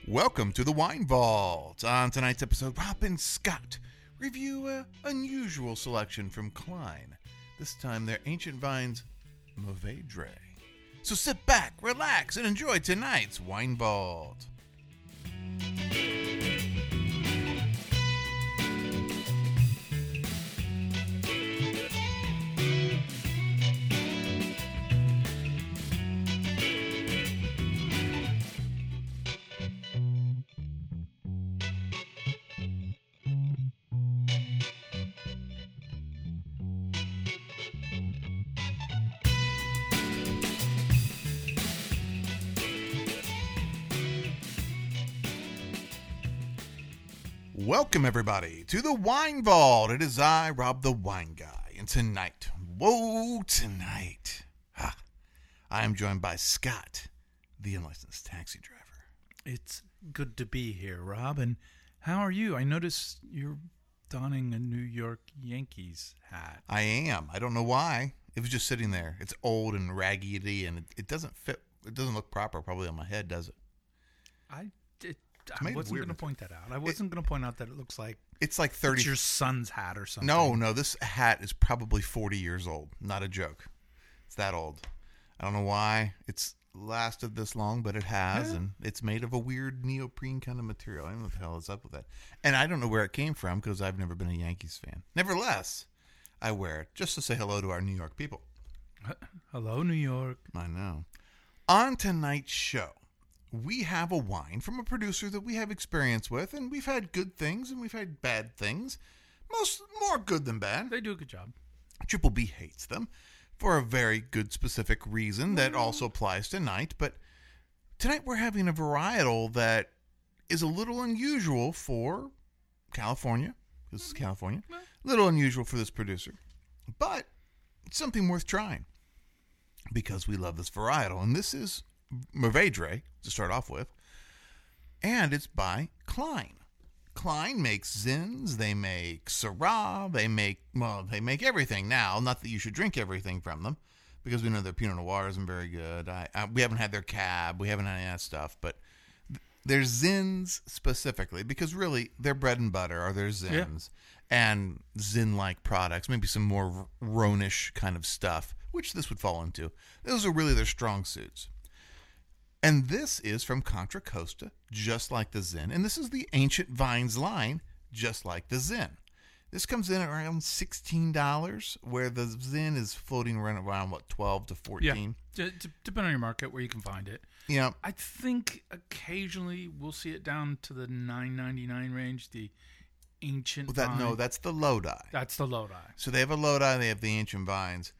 Welcome to the Wine Vault. On tonight's episode, Rob and Scott review an unusual selection from Klein. This time, their Ancient Vines Mourvedre. So sit back, relax, and enjoy tonight's Wine Vault. Welcome, everybody, to the Wine Vault. It is I, Rob the Wine Guy, and tonight, I am joined by Scott, the unlicensed taxi driver. It's good to be here, Rob, and how are you? I noticed you're donning a New York Yankees hat. I am. I don't know why. It was just sitting there. It's old and raggedy, and it doesn't fit. It doesn't look proper probably on my head, does it? I wasn't going to point that out. I wasn't going to point out that it looks like it's like 30. It's your son's hat or something. No. This hat is probably 40 years old. Not a joke. It's that old. I don't know why it's lasted this long, but it has, and it's made of a weird neoprene kind of material. I don't know what the hell is up with that. And I don't know where it came from because I've never been a Yankees fan. Nevertheless, I wear it just to say hello to our New York people. Hello, New York. I know. On tonight's show, we have a wine from a producer that we have experience with, and we've had good things and we've had bad things. More good than bad. They do a good job. Triple B hates them for a very good specific reason that also applies tonight. But tonight we're having a varietal that is a little unusual for California. This is California. A little unusual for this producer. But it's something worth trying because we love this varietal. And this is Mourvedre, to start off with, and it's by Klein. Klein makes Zins, they make Syrah, they make everything now. Not that you should drink everything from them, because we know their Pinot Noir isn't very good. We haven't had their Cab, we haven't had any of that stuff, but their Zins specifically, because really their bread and butter are their Zins, and Zin-like products, maybe some more Rhônish kind of stuff, which this would fall into. Those are really their strong suits. And this is from Contra Costa, just like the Zin. And this is the Ancient Vines line, just like the Zin. This comes in at around $16, where the Zin is floating around $12 to $14? Yeah, depending on your market, where you can find it. Yeah. I think occasionally we'll see it down to the $9.99 range, the Ancient Vine. No, that's the Lodi. That's the Lodi. So they have a Lodi, they have the Ancient Vines.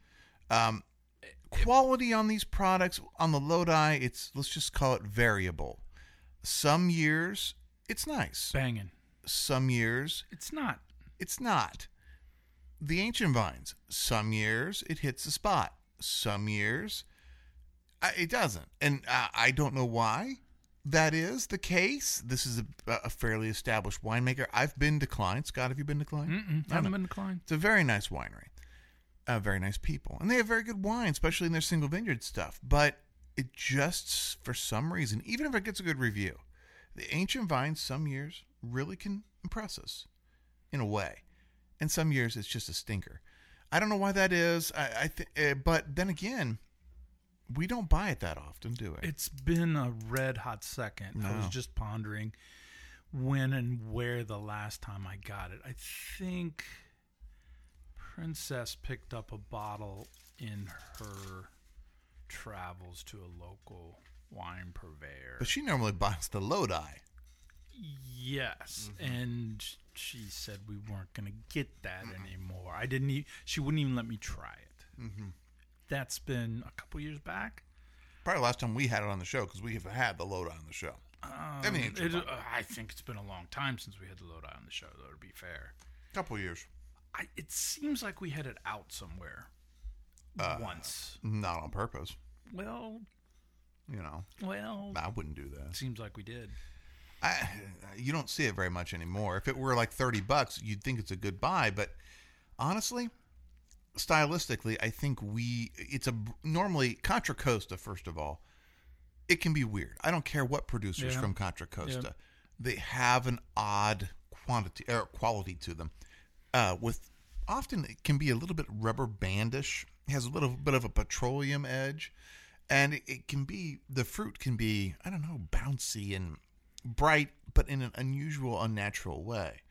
Quality on these products, on the Lodi, let's just call it variable. Some years, it's nice. Banging. Some years, it's not. It's not. The Ancient Vines, some years, it hits the spot. Some years, it doesn't. And I don't know why that is the case. This is a fairly established winemaker. I've been to Klein. Scott, have you been to Klein? I haven't been to Klein. It's a very nice winery. Very nice people. And they have very good wine, especially in their single vineyard stuff. But it just, for some reason, even if it gets a good review, the Ancient Vines some years really can impress us in a way. And some years it's just a stinker. I don't know why that is. But then again, we don't buy it that often, do we? It's been a red hot second. No. I was just pondering when and where the last time I got it. I think Princess picked up a bottle in her travels to a local wine purveyor. But she normally buys the Lodi. Yes, and she said we weren't going to get that anymore. She wouldn't even let me try it. That's been a couple years back. Probably last time we had it on the show, because we have had the Lodi on the show. I think it's been a long time since we had the Lodi on the show, though, to be fair. Couple years. It seems like we had it out somewhere once. Not on purpose. Well, I wouldn't do that. Seems like we did. You don't see it very much anymore. If it were like $30, you'd think it's a good buy. But honestly, stylistically, I think it's normally Contra Costa, first of all, it can be weird. I don't care what producers from Contra Costa. They have an odd quality to them. With often it can be a little bit rubber bandish. It has a little bit of a petroleum edge, and it can be, the fruit can be, I don't know, bouncy and bright, but in an unusual, unnatural way.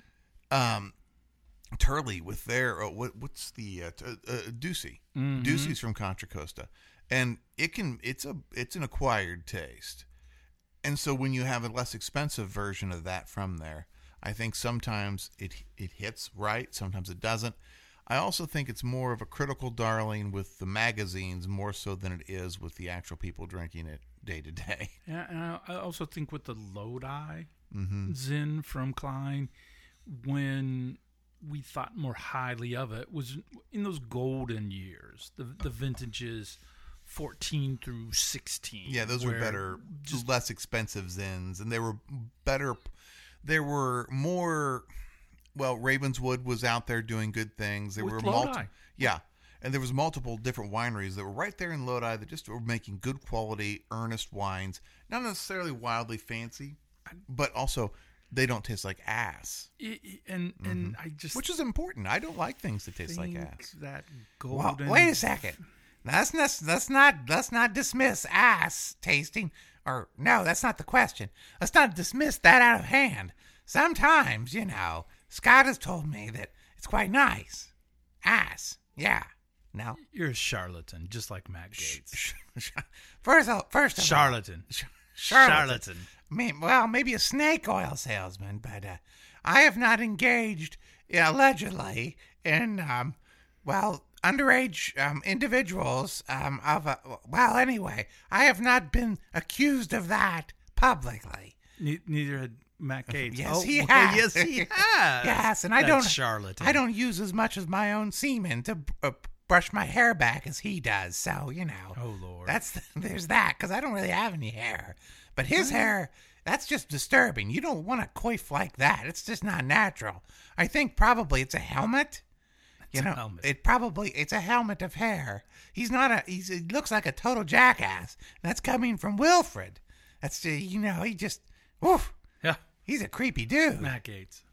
Turley with their what's the Ducey. Ducey's from Contra Costa, and it's an acquired taste. And so when you have a less expensive version of that from there, I think sometimes it hits right, sometimes it doesn't. I also think it's more of a critical darling with the magazines more so than it is with the actual people drinking it day to day. Yeah, and I also think with the Lodi Zin from Klein, when we thought more highly of it was in those golden years, the vintages 14 through 16. Yeah, those were better, less expensive Zins, and they were better. There were more. Well, Ravenswood was out there doing good things. There were and there was multiple different wineries that were right there in Lodi that just were making good quality, earnest wines, not necessarily wildly fancy, but also they don't taste like ass. And I just, which is important. I don't like things that taste like ass. That golden. Well, wait a second. Let's not dismiss ass tasting. Or no, that's not the question. Let's not dismiss that out of hand. Sometimes, Scott has told me that it's quite nice. Ass, yeah. No, you're a charlatan, just like Matt Gates. First of all, charlatan. Maybe a snake oil salesman, but I have not engaged allegedly in underage individuals anyway, I have not been accused of that publicly. Neither had Matt Gates. Yes, he has. Yes, he has. Yes, and charlatan. I don't use as much as my own semen to brush my hair back as he does. So Oh Lord, there's that, because I don't really have any hair, but his hair. That's just disturbing. You don't want to coif like that. It's just not natural. I think probably it's a helmet. It's a helmet of hair. He looks like a total jackass. That's coming from Wilfred. That's he just, oof. Yeah. He's a creepy dude. Matt Gates.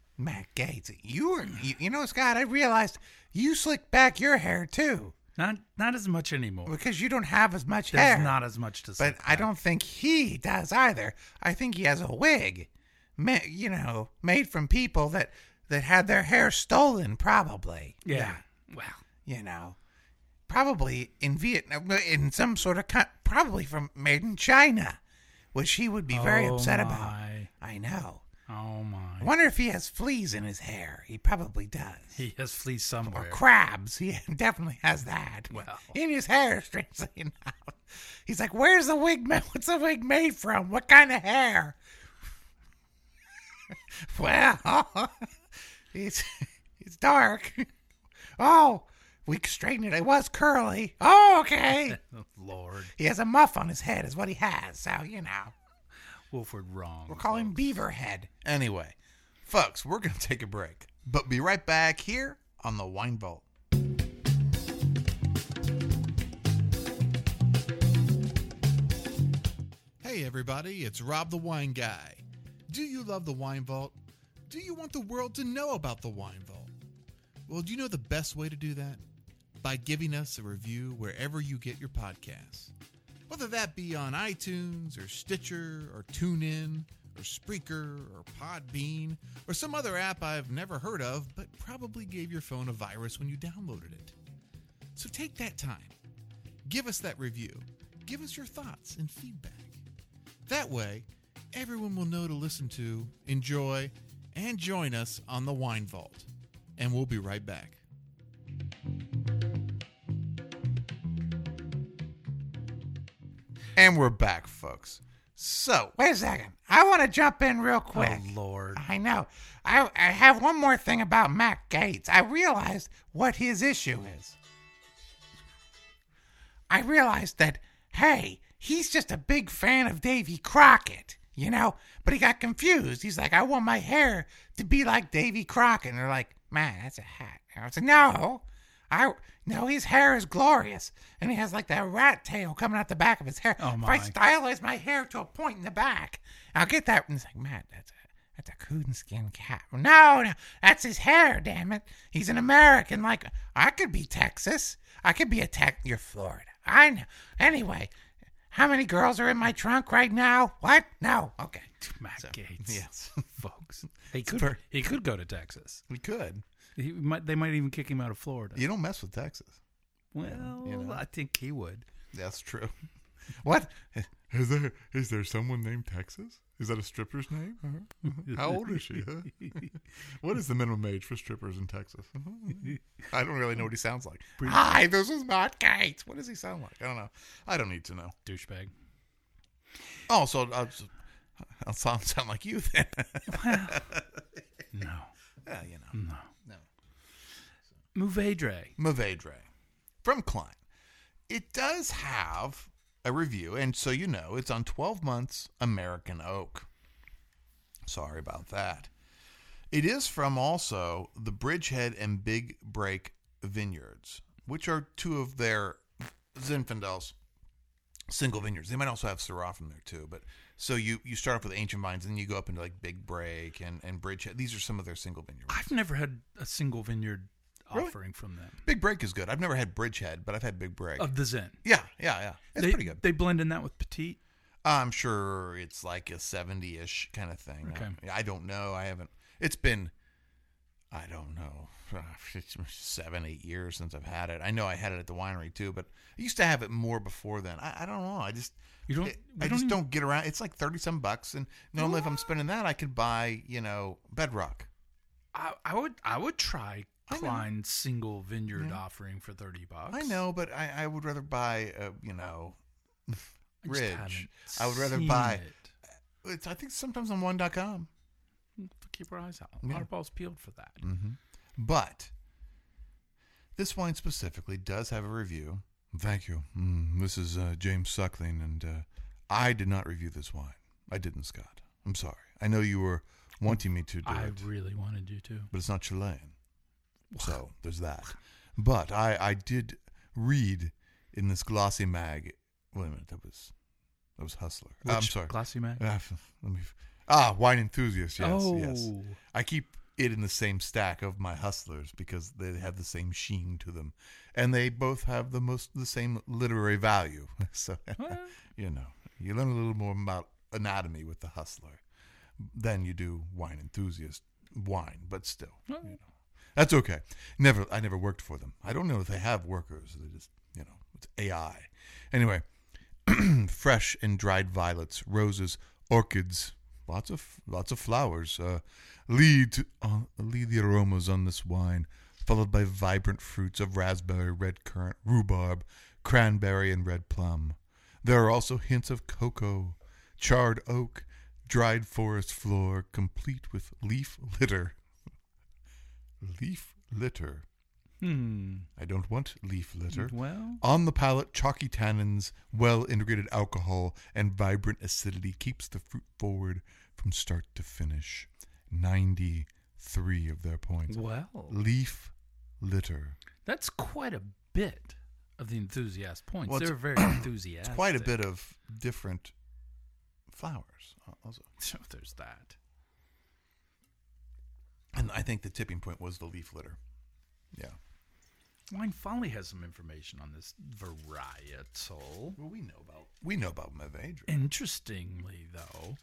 Scott, I realized you slicked back your hair too. Not as much anymore. Because you don't have as much hair. There's not as much to say. But I don't think he does either. I think he has a wig, made from people that had their hair stolen, probably. Yeah. Well, probably in Vietnam, in some sort of, probably made in China, which he would be very upset about. I know. Oh my. I wonder if he has fleas in his hair. He probably does. He has fleas somewhere. Or crabs. He definitely has that. Well. In his hair, strangely enough. He's like, where's the wig? What's the wig made from? What kind of hair? Well, it's dark. Oh, we straightened it. It was curly. Oh, okay. Lord. He has a muff on his head is what he has. So, Wilford wrong. We'll call him Beaverhead. Anyway, folks, we're going to take a break, but be right back here on the Wine Vault. Hey everybody, it's Rob the Wine Guy. Do you love the Wine Vault? Do you want the world to know about the Wine Vault? Well, do you know the best way to do that? By giving us a review wherever you get your podcasts. Whether that be on iTunes or Stitcher or TuneIn or Spreaker or Podbean or some other app I've never heard of but probably gave your phone a virus when you downloaded it. So take that time. Give us that review. Give us your thoughts and feedback. That way, everyone will know to listen to, enjoy, and join us on the Wine Vault. And we'll be right back. And we're back, folks. So, wait a second. I want to jump in real quick. Oh, Lord. I know. I have one more thing about Matt Gates. I realized what his issue is. I realized that, hey, he's just a big fan of Davy Crockett, but he got confused. He's like, I want my hair to be like Davy Crockett. And they're like, man, that's a hat. I was like, no, No, his hair is glorious, and he has like that rat tail coming out the back of his hair. Oh, If I my. stylize my hair to a point in the back, I'll get that. And it's like, Matt, that's a coonskin cap. No, that's his hair. Damn it, he's an American. Like I could be Texas. I could be You're Florida. I know. Anyway, how many girls are in my trunk right now? What? No. Okay. Matt Gates. Yes. Folks. He could go to Texas. We could. They might even kick him out of Florida. You don't mess with Texas. Well, you know. I think he would. That's true. What? Is there someone named Texas? Is that a stripper's name? How old is she? Huh? What is the minimum age for strippers in Texas? I don't really know what he sounds like. Hi, this is Matt Gates. What does he sound like? I don't know. I don't need to know. Douchebag. Oh, so I'll sound like you then. No. You know. No. Movedre. From Klein. It does have a review, and so you know, it's on 12 months American oak. Sorry about that. It is from also the Bridgehead and Big Break vineyards, which are two of their Zinfandel's single vineyards. They might also have Syrah from there too, but so you start off with Ancient Vines, and then you go up into like Big Break and Bridgehead. These are some of their single vineyards. I've never had a single vineyard Really? offering from them. Big Break is good. I've never had Bridgehead, but I've had Big Break. Of the Zen. Yeah. It's pretty good. They blend in that with Petite. I'm sure it's like a 70-ish kind of thing. Okay. I don't know. I haven't. It's been, I don't know, 7-8 years since I've had it. I know I had it at the winery too, but I used to have it more before then. I don't know. I just don't get around. It's like $30-some, and normally if I'm spending that, I could buy Bedrock. I would try Klein's single vineyard offering for $30. I know, but I would rather buy Ridge. I would rather buy it. I think sometimes on one.com. Keep our eyes out. Yeah. Our balls peeled for that. Mm-hmm. But this wine specifically does have a review. Thank you. This is James Suckling, and I did not review this wine. I didn't, Scott. I'm sorry. I know you were wanting me to do I it. really wanted you to. But it's not Chilean. So there's that. But I did read in this glossy mag. Wait a minute, that was Hustler. I'm sorry. Glossy mag? Wine Enthusiast. Yes, yes. Oh. I keep it in the same stack of my Hustlers because they have the same sheen to them, and they both have the same literary value. So you learn a little more about anatomy with the Hustler than you do Wine Enthusiast wine, but still. That's okay. I never worked for them. I don't know if they have workers. They just, it's AI. Anyway, fresh and dried violets, roses, orchids, lots of flowers lead the aromas on this wine, followed by vibrant fruits of raspberry, red currant, rhubarb, cranberry, and red plum. There are also hints of cocoa, charred oak, dried forest floor, complete with leaf litter. Leaf litter. I don't want leaf litter. Well, on the palate, chalky tannins, well-integrated alcohol, and vibrant acidity keeps the fruit forward from start to finish. 93 of their points. well, Leaf litter. that's quite a bit of the enthusiast points. Well, They're very enthusiastic. It's quite a bit of different flowers also. So there's that. And I think the tipping point was the leaf litter. Yeah. Wine Folly has some information on this varietal. Well, we know about Movedre. Interestingly, though,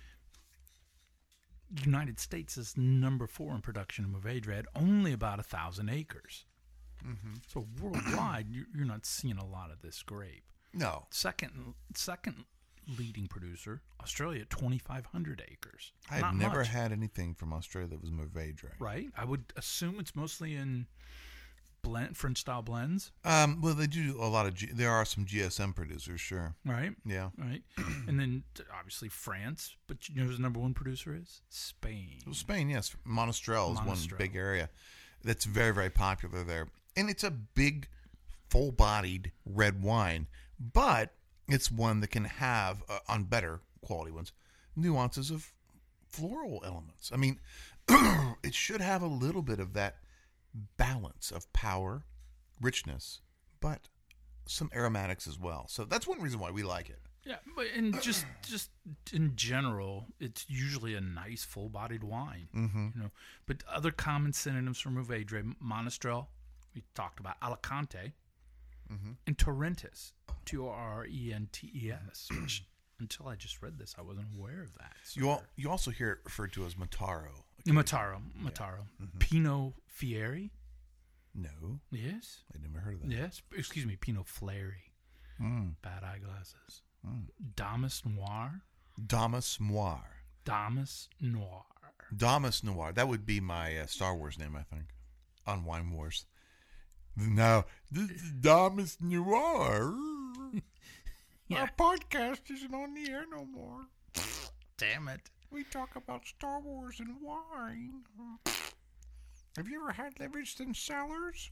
United States is number 4 in production of Movedre at only about 1,000 acres. Mm-hmm. So worldwide, you're not seeing a lot of this grape. No. Second leading producer, Australia, at 2,500 acres. I Not had never much, had anything from Australia that was Movedre. right? I would assume it's mostly in French style blends, Well, they do a lot of. There are some GSM producers, sure. right? Yeah. Right. And then obviously France, but you know who the number 1 producer is? Spain. Well, Spain, yes. Monastrell is one Monastrell. big area that's very, very popular there. And it's a big, full-bodied red wine, but it's one that can have, on better quality ones, nuances of floral elements. I mean, it should have a little bit of that balance of power richness, but some aromatics as well. So that's one reason why we like it. Yeah, but and just in general, it's usually a nice full-bodied wine. Mm-hmm. You know, but other common synonyms for Mourvedre: Monastrell, we talked about, Alicante, and Torrentes, Torrentes, which until I just read this, I wasn't aware of that. So You also hear it referred to as Mataro. Mataro. Pinot Fieri. No, Yes. I never heard of that. Yes. Excuse me, Pinot Flairi. Bad eyeglasses. Damas Noir. Damas Noir. Damas Noir. Damas Noir. That would be my Star Wars name, I think, on Wine Wars. Now, this is Damas Noir. Yeah. Our podcast isn't on the air no more. Damn it. We talk about Star Wars and wine. Have you ever had Livingston Cellars?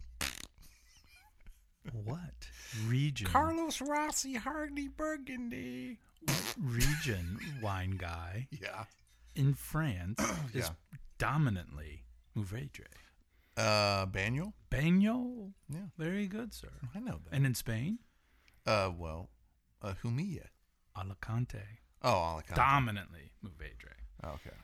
What region? Carlos Rossi Hardy Burgundy. Region wine guy Yeah. in France is Yeah. dominantly Mourvedre. Banyol? Bagno. Yeah. Very good, sir. I know that. And in Spain, Humilla. Alicante. Oh, Alicante. Dominantly Mourvedre. Okay.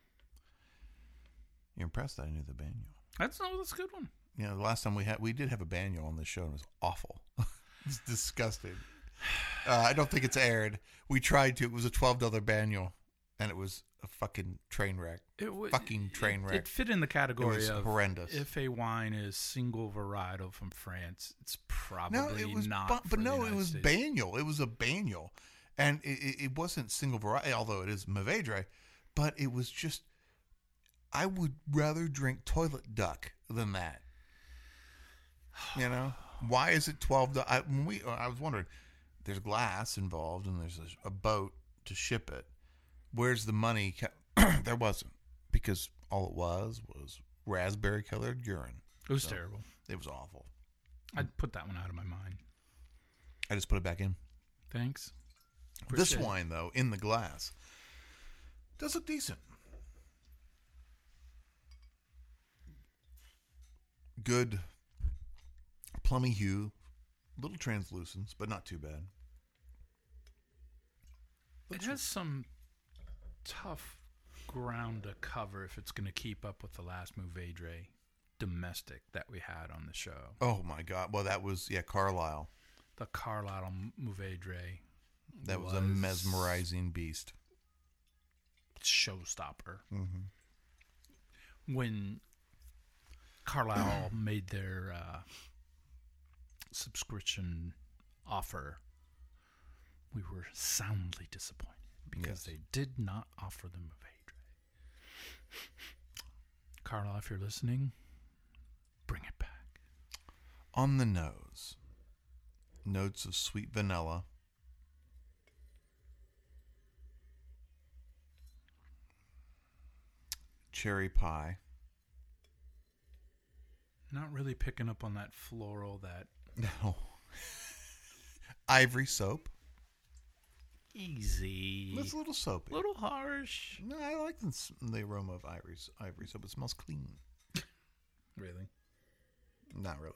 You're impressed that I knew the Banyol. That's a good one. You know, the last time we did have a Banyol on this show, and it was awful. It's disgusting. I don't think it's aired. We tried to. It was a $12 Banyol, and it was a fucking train wreck. Fucking train wreck. It fit in the category It was of horrendous. If a wine is single varietal from France, it's probably No, it was not. but for the no, it United was States. Banyol. It was a Banyol, and it wasn't single variety, although it is Mourvedre, but it was just. I would rather drink toilet duck than that. You know, why is it $12? I was wondering, there's glass involved and there's a boat to ship it. Where's the money? There wasn't, because all it was raspberry colored urine. It was terrible. It was awful. I'd put that one out of my mind. I just put it back in. Thanks. This Appreciate it. wine, though, in the glass, does look decent. Good plummy hue, little translucence, but not too bad. It has some tough ground to cover if it's going to keep up with the last Mourvedre domestic that we had on the show. Oh my God! Well, that was Carlisle. The Carlisle Mourvedre. That was a mesmerizing beast. Showstopper. When Carlisle made their subscription offer, we were soundly disappointed because they did not offer the Mourvedre. Carlisle, if you're listening, bring it back. On the nose, notes of sweet vanilla. Cherry pie. Not really picking up on that floral, that No. Ivory soap. easy. It's a little soapy. Little harsh. No, I like the aroma of ivory soap. It smells clean. Really? Not really.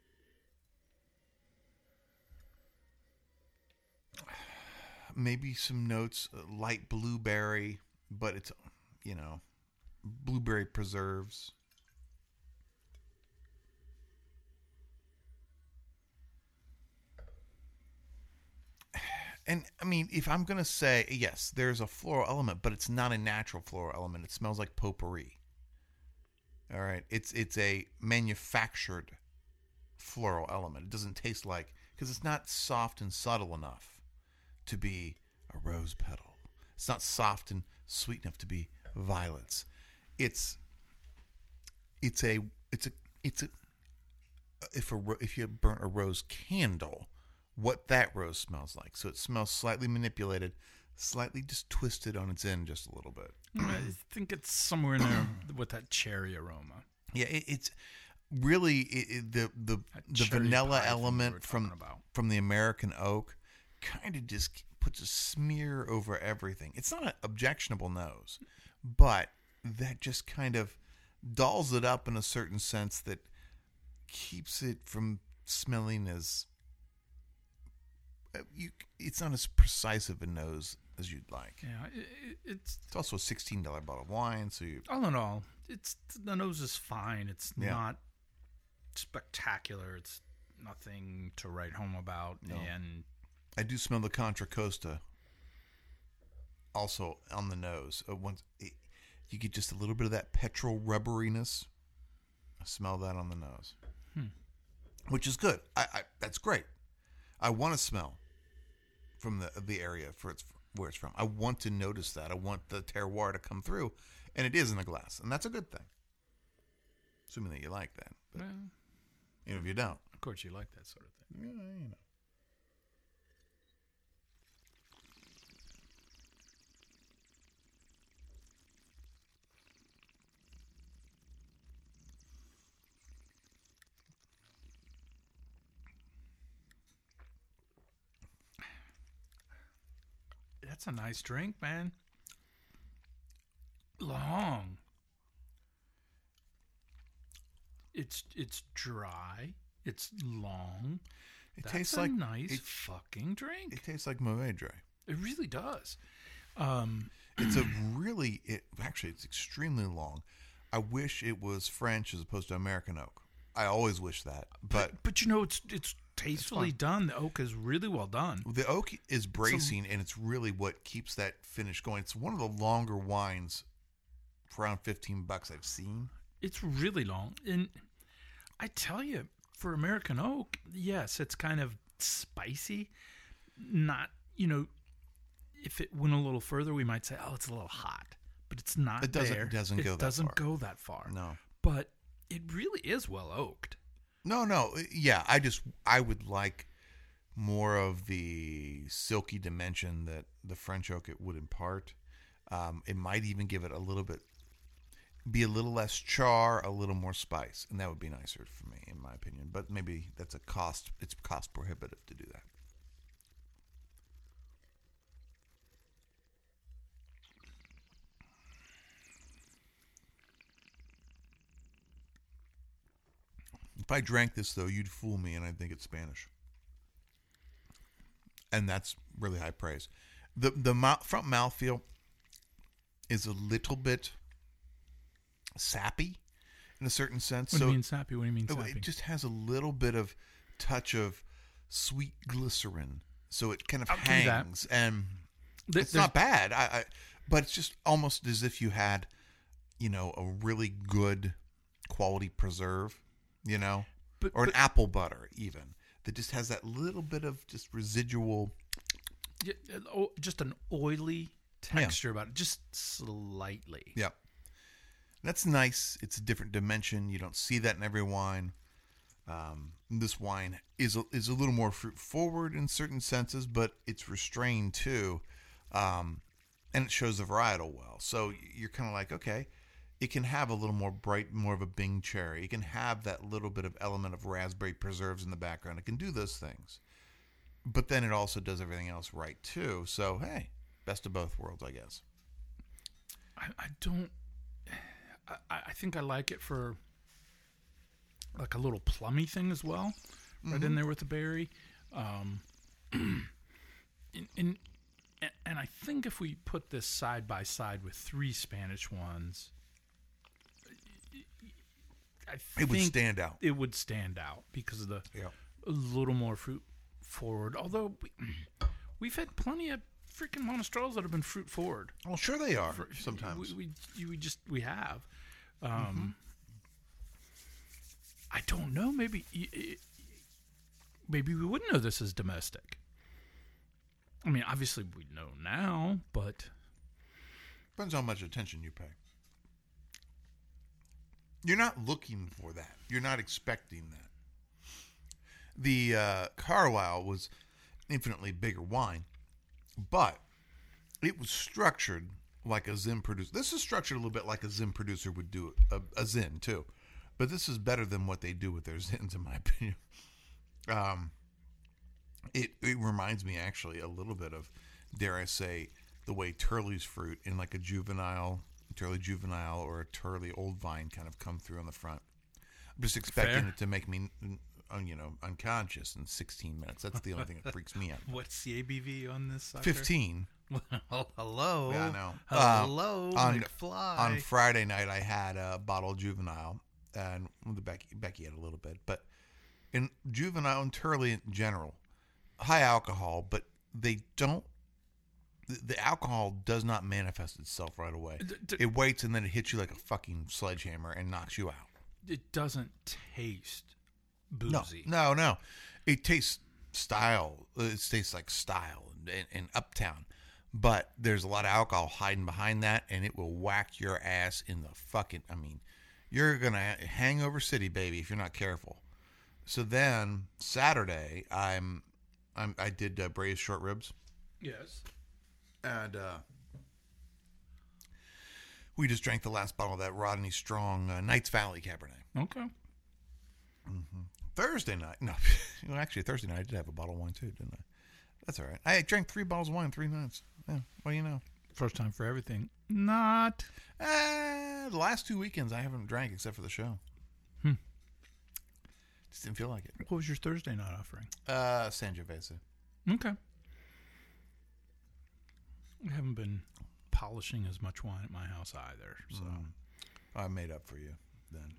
Maybe some notes, light blueberry, but it's, blueberry preserves. And, I mean, if I'm going to say, yes, there's a floral element, but it's not a natural floral element. It smells like potpourri. All right? It's a manufactured floral element. It doesn't taste like, because it's not soft and subtle enough to be a rose petal. It's not soft and sweet enough to be violets. If you burnt a rose candle, what that rose smells like. So it smells slightly manipulated, slightly just twisted on its end just a little bit. I think it's somewhere in there with that cherry aroma. Yeah, it's really the cherry vanilla pie thing we were element talking about. from the American oak kind of just puts a smear over everything. It's not an objectionable nose, but that just kind of dulls it up in a certain sense that keeps it from smelling as it's not as precise of a nose as you'd like. Yeah, it's It's also a $16 bottle of wine, so you all in all, the nose is fine. It's Yeah. not spectacular. It's nothing to write home about. No. And I do smell the Contra Costa also on the nose. You get just a little bit of that petrol rubberiness. I smell that on the nose, which is good. I that's great. I want to smell from the area where it's from. I want to notice that. I want the terroir to come through, and it is in the glass, and that's a good thing. Assuming that you like that, but well, if you don't, of course, you like that sort of thing. you know. That's a nice drink, man. Long. It's dry. It's long. It That's tastes a like nice fucking drink. It tastes like Moët Dry. It really does. It's it's extremely long. I wish it was French as opposed to American oak. I always wish that, but But you know, it's tastefully done. The oak is really well done. the oak is bracing, and it's really what keeps that finish going. It's one of the longer wines for around $15 I've seen. It's really long. And I tell you, for American oak, yes, it's kind of spicy. Not, if it went a little further, we might say, oh, it's a little hot. But it's not It doesn't- there. it doesn't go that doesn't far. go that far. No. But it really is well oaked. No. Yeah, I would like more of the silky dimension that the French oak it would impart. It might even give it be a little less char, a little more spice, and that would be nicer for me, in my opinion. But maybe it's cost prohibitive to do that. If I drank this, though, you'd fool me, and I'd think it's Spanish. And that's really high praise. The front mouthfeel is a little bit sappy in a certain sense. What do you mean sappy? What do you mean sappy? It just has a little bit of touch of sweet glycerin, so it kind of I'll give you that. hangs, and it's There's- not bad. But it's just almost as if you had, a really good quality preserve, or an apple butter even that just has that little bit of just residual. Yeah, just an oily texture about it, just slightly. Yeah. That's nice. It's a different dimension. You don't see that in every wine. This wine is a little more fruit forward in certain senses, but it's restrained too, and it shows the varietal well. So you're kind of like, okay, it can have a little more bright, more of a Bing cherry. It can have that little bit of element of raspberry preserves in the background. It can do those things, but then it also does everything else right too. So hey, best of both worlds, I guess. I think I like it for like a little plummy thing as well, right in there with the berry. And I think if we put this side by side with 3 Spanish ones, It would stand out. It would stand out because of the Yeah. a little more fruit forward. Although we've had plenty of freaking Monastrells that have been fruit forward. Well, sure they are. Sometimes. We have. I don't know. Maybe we wouldn't know this is domestic. I mean, obviously we know now, but Depends how much attention you pay. You're not looking for that. You're not expecting that. The Carlisle was infinitely bigger wine, but it was structured like a Zin producer. This is structured a little bit like a Zin producer would do a Zin too, but this is better than what they do with their Zins, in my opinion. It reminds me actually a little bit of, dare I say, the way Turley's fruit in like a Turley juvenile or a Turley old vine kind of come through on the front. I'm just expecting Fair. it to make me unconscious in 16 minutes. That's the only thing that freaks me out. What's the ABV on this sucker? 15. Well, hello. Yeah, I know. Hello, on McFly. On Friday night, I had a bottle of Juvenile, and Becky had a little bit, but in Juvenile and Turley in general, high alcohol, but they don't. The alcohol does not manifest itself right away. It waits, and then it hits you like a fucking sledgehammer and knocks you out. It doesn't taste boozy. No. It tastes style. It tastes like style and uptown. But there's a lot of alcohol hiding behind that, and it will whack your ass in the fucking... I mean, you're going to hangover city, baby, if you're not careful. So then, Saturday, I did braised short ribs. Yes. And we just drank the last bottle of that Rodney Strong Knights Valley Cabernet. Okay. Mm-hmm. Thursday night. No, well, actually, Thursday night I did have a bottle of wine too, didn't I? That's all right. I drank 3 bottles of wine in 3 nights. Yeah, what do you know? First time for everything. Not. The last 2 weekends I haven't drank except for the show. Just didn't feel like it. What was your Thursday night offering? Sangiovese. Okay. We haven't been polishing as much wine at my house either, so I made up for you then.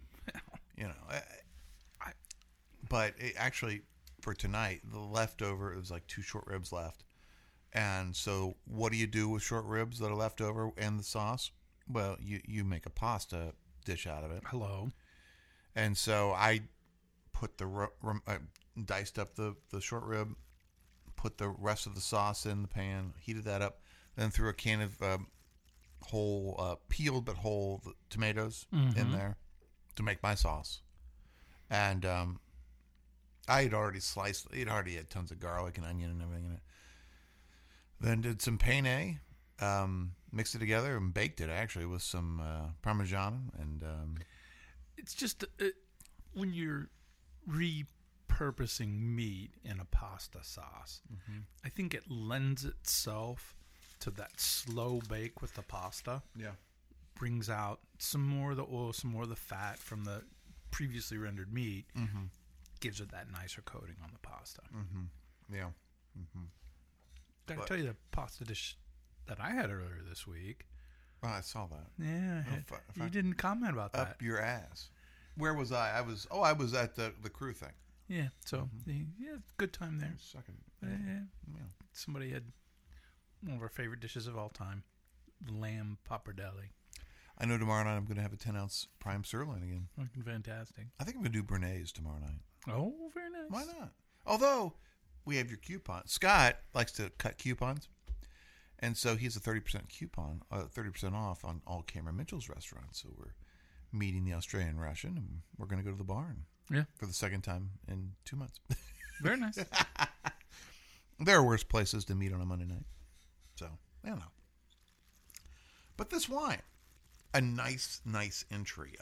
But actually, for tonight, the leftover, it was like 2 short ribs left. And so what do you do with short ribs that are left over and the sauce? Well, you make a pasta dish out of it. Hello. And so I put diced up the short rib, put the rest of the sauce in the pan, heated that up, then threw a can of peeled but whole tomatoes in there to make my sauce. And I had already sliced. It already had tons of garlic and onion and everything in it. Then did some penne, mixed it together and baked it actually with some Parmesan and. It's just when you're repurposing meat in a pasta sauce, I think it lends itself to that slow bake with the pasta. Yeah, brings out some more of the oil, some more of the fat from the previously rendered meat. Gives it that nicer coating on the pasta. Yeah. Did I tell you the pasta dish that I had earlier this week? Well, I saw that. Yeah, you didn't comment about that. Up your ass. Where was I? I was at the crew thing. Yeah, so good time there. Second. Yeah. Somebody had one of our favorite dishes of all time, lamb pappardelle. I know tomorrow night I'm going to have a 10-ounce prime sirloin again. Fucking fantastic. I think I'm going to do Bernays tomorrow night. Oh, very nice. Why not? Although we have your coupon. Scott likes to cut coupons, and so he has a 30% coupon, 30% off on all Cameron Mitchell's restaurants. So we're meeting the Australian Russian, and we're going to go to the barn. Yeah, for the second time in 2 months. Very nice. There are worse places to meet on a Monday night, so I don't know. But this wine, a nice entry.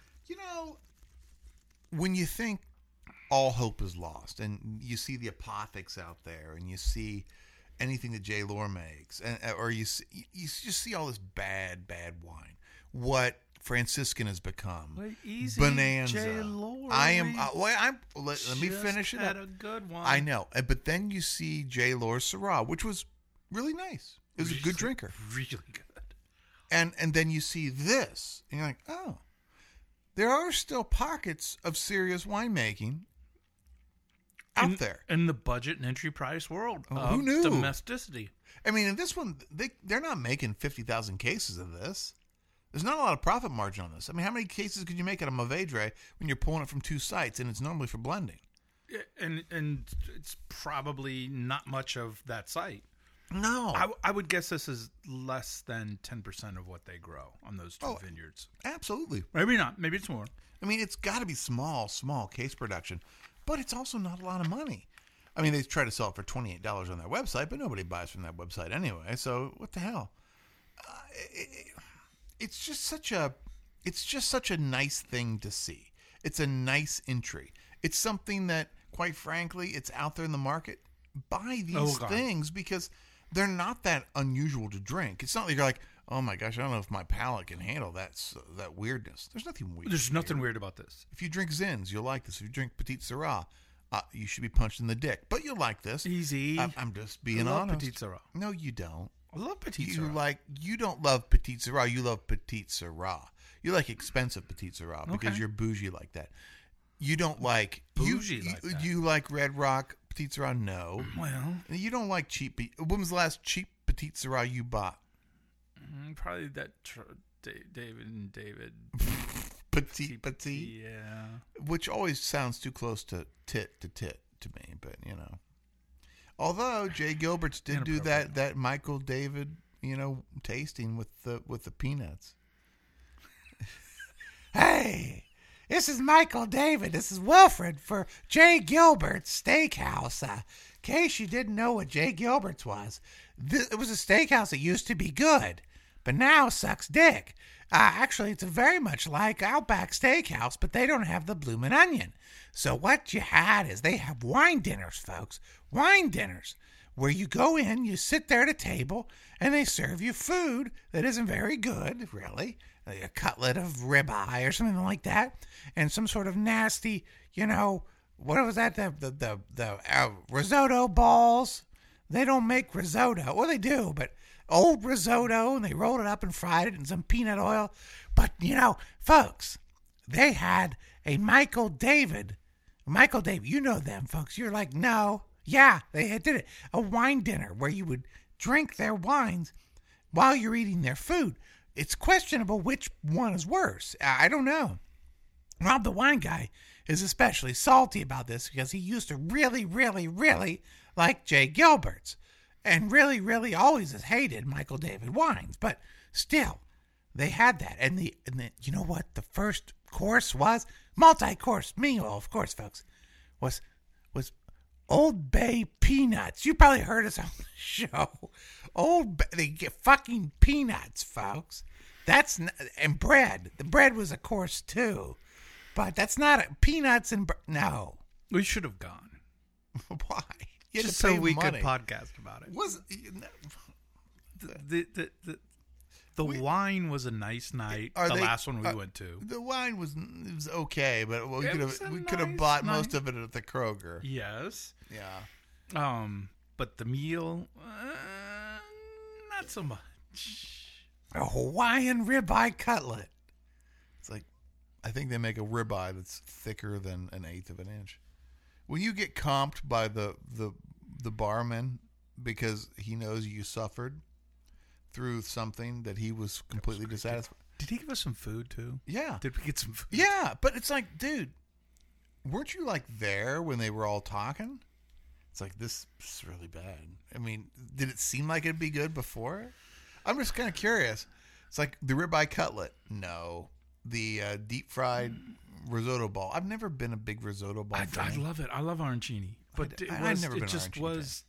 When you think all hope is lost, and you see the apothecs out there, and you see anything that J. Lohr makes, or you just see all this bad wine. What Franciscan has become, easy, Bonanza. J. Lohr. Let me finish it had up. a good one. I know, but then you see J. Lohr Syrah, which was really nice. It was a good drinker, really good. And then you see this, and you're like, oh, there are still pockets of serious winemaking out there in the budget and entry price world. Who knew? Domesticity. I mean, in this one, they're not making 50,000 cases of this. There's not a lot of profit margin on this. I mean, how many cases could you make out of Mourvedre when you're pulling it from 2 sites, and it's normally for blending? And it's probably not much of that site. No. I would guess this is less than 10% of what they grow on those 2 vineyards. Absolutely. Maybe not. Maybe it's more. I mean, it's got to be small case production, but it's also not a lot of money. I mean, they try to sell it for $28 on their website, but nobody buys from that website anyway, so what the hell? It's just such a nice thing to see. It's a nice entry. It's something that, quite frankly, it's out there in the market. Buy these things because they're not that unusual to drink. It's not like you're like, oh my gosh, I don't know if my palate can handle that weirdness. There's nothing weird. There's nothing weird about this. If you drink Zins, you'll like this. If you drink Petite Sirah, you should be punched in the dick. But you'll like this. Easy. I'm just being I love honest. Petite Sirah. No, you don't. I love Petite Sirah. You don't love Petite Sirah. You love Petite Sirah. You like expensive Petite Sirah because Okay. you're bougie like that. You don't like Bougie like that. You like Red Rock Petite Sirah? No. Well, You don't like cheap. When was the last cheap Petite Sirah you bought? probably that David and David. Petite. Yeah. Which always sounds too close to tit to me, but Although Jay Gilbert's did do that Michael David, tasting with the peanuts. Hey, this is Michael David. This is Wilfred for Jay Gilbert's Steakhouse. In case you didn't know what Jay Gilbert's was, it was a steakhouse that used to be good, but now sucks dick. Actually, it's very much like Outback Steakhouse, but they don't have the bloomin' onion. So what you had is they have wine dinners, folks. Wine dinners, where you go in, you sit there at a table, and they serve you food that isn't very good, really. Like a cutlet of ribeye or something like that, and some sort of nasty, what was that? The risotto balls. They don't make risotto. Well, they do, but old risotto, and they rolled it up and fried it in some peanut oil. But, folks, they had a Michael David, you know them, folks. You're like, no. Yeah, they did it. A wine dinner where you would drink their wines while you're eating their food. It's questionable which one is worse. I don't know. Rob the wine guy is especially salty about this because he used to really, really, really like Jay Gilbert's and really, really always has hated Michael David wines. But still, they had that. And the you know what? The first course was multi-course meal, of course, folks, was Old Bay peanuts. You probably heard us on the show. They get fucking peanuts, folks. And bread. The bread was a course too, but that's not peanuts and no. We should have gone. Why? Just so we could podcast about it. The wine was a nice night. Last one we went to. The wine was okay, but we could have nice bought night. most of it at the Kroger. Yes. Yeah. But the meal, not so much. A Hawaiian ribeye cutlet. It's like, I think they make a ribeye that's thicker than 1/8 of an inch. When you get comped by the barman because he knows you suffered through something that he was completely dissatisfied. Did he give us some food too? Yeah. Did we get some food? Yeah, but it's like, dude, weren't you like there when they were all talking? It's like, this is really bad. I mean, did it seem like it'd be good before? I'm just kind of curious. It's like the ribeye cutlet. No. The deep fried risotto ball. I've never been a big risotto ball fan. I love it. I love arancini. But I've never been it just an arancini was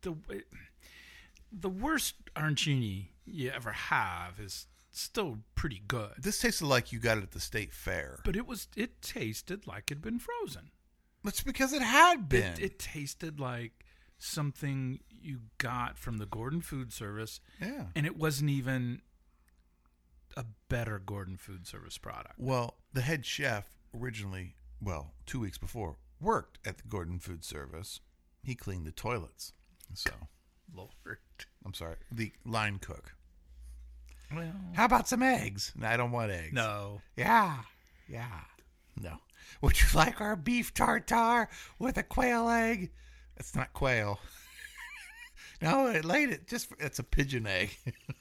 the worst arancini you ever have is still pretty good. This tasted like you got it at the state fair. But it tasted like it'd been frozen. That's because it had been. It tasted like something you got from the Gordon Food Service. Yeah. And it wasn't even a better Gordon Food Service product. Well, the head chef originally, 2 weeks before, worked at the Gordon Food Service. He cleaned the toilets. So, Lord. I'm sorry, the line cook. Well, How about some eggs? I don't want eggs. no. Yeah. No. Would you like our beef tartare with a quail egg? It's not quail. No, it's a pigeon egg.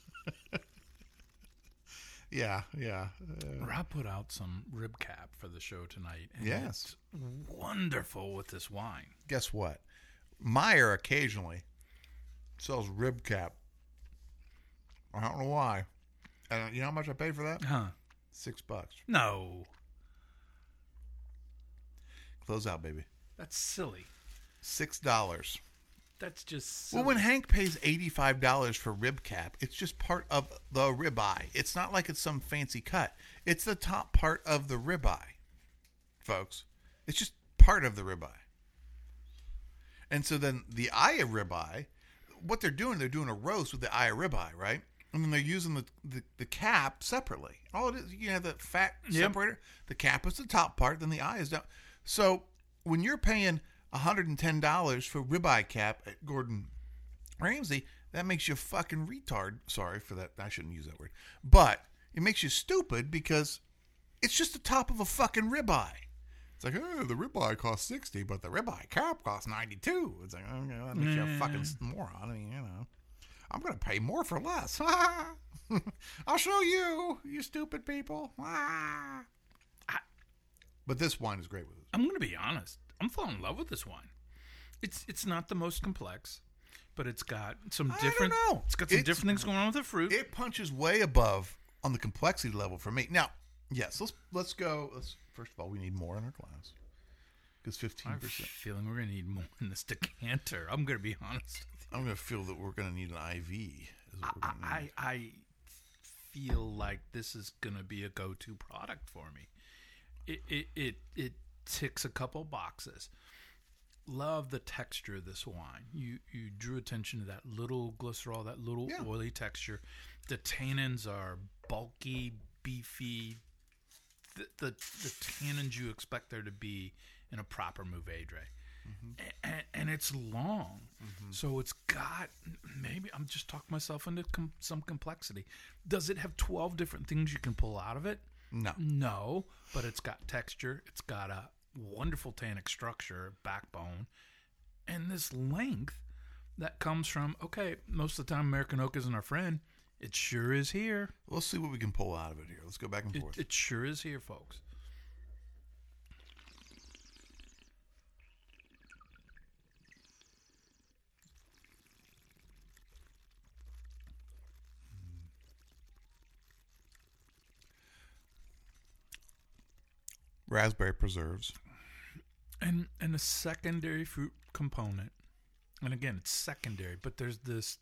Yeah. Rob put out some rib cap for the show tonight. And Yes. It's wonderful with this wine. Guess what? Meyer occasionally sells rib cap. I don't know why. You know how much I paid for that? Huh. $6. No. Close out, baby. That's silly. $6. That's just silly. Well, when Hank pays $85 for rib cap, it's just part of the ribeye. It's not like it's some fancy cut. It's the top part of the ribeye, folks. It's just part of the ribeye. And so then the eye of ribeye, what they're doing a roast with the eye of ribeye, right? and then they're using the cap separately. All it is, you have the fat separator. The cap is the top part, then the eye is down. So when you're paying $110 for ribeye cap at Gordon Ramsay, that makes you a fucking retard. Sorry for that. I shouldn't use that word. But it makes you stupid because it's just the top of a fucking ribeye. It's like, oh, the ribeye costs $60, but the ribeye cap costs $92. It's like, okay, that makes you a fucking moron. I mean, I'm going to pay more for less. I'll show you, you stupid people. But this wine is great with it. I'm going to be honest. I'm falling in love with this wine. It's not the most complex, but it's got some different. I don't know. It's got some different things going on with the fruit. It punches way above on the complexity level for me. Now, yes, let's go. First of all, we need more in our glass because 15%. I'm feeling we're going to need more in this decanter. I'm going to be honest. I'm going to feel that we're going to need an IV. Is what we're gonna need. I feel like this is going to be a go-to product for me. It ticks a couple boxes. Love the texture of this wine. You drew attention to that little glycerol, that little oily texture. The tannins are bulky, beefy. The tannins you expect there to be in a proper Mourvedre. Mm-hmm. And it's long. Mm-hmm. So it's got, maybe I'm just talking myself into some complexity. Does it have 12 different things you can pull out of it? No, but it's got texture. It's got a wonderful tannic structure, backbone, and this length that comes from, okay, most of the time American oak isn't our friend. It sure is here. Let's see what we can pull out of it here. Let's go back and forth. It sure is here, folks. Raspberry preserves. And a secondary fruit component. And again, it's secondary, but there's this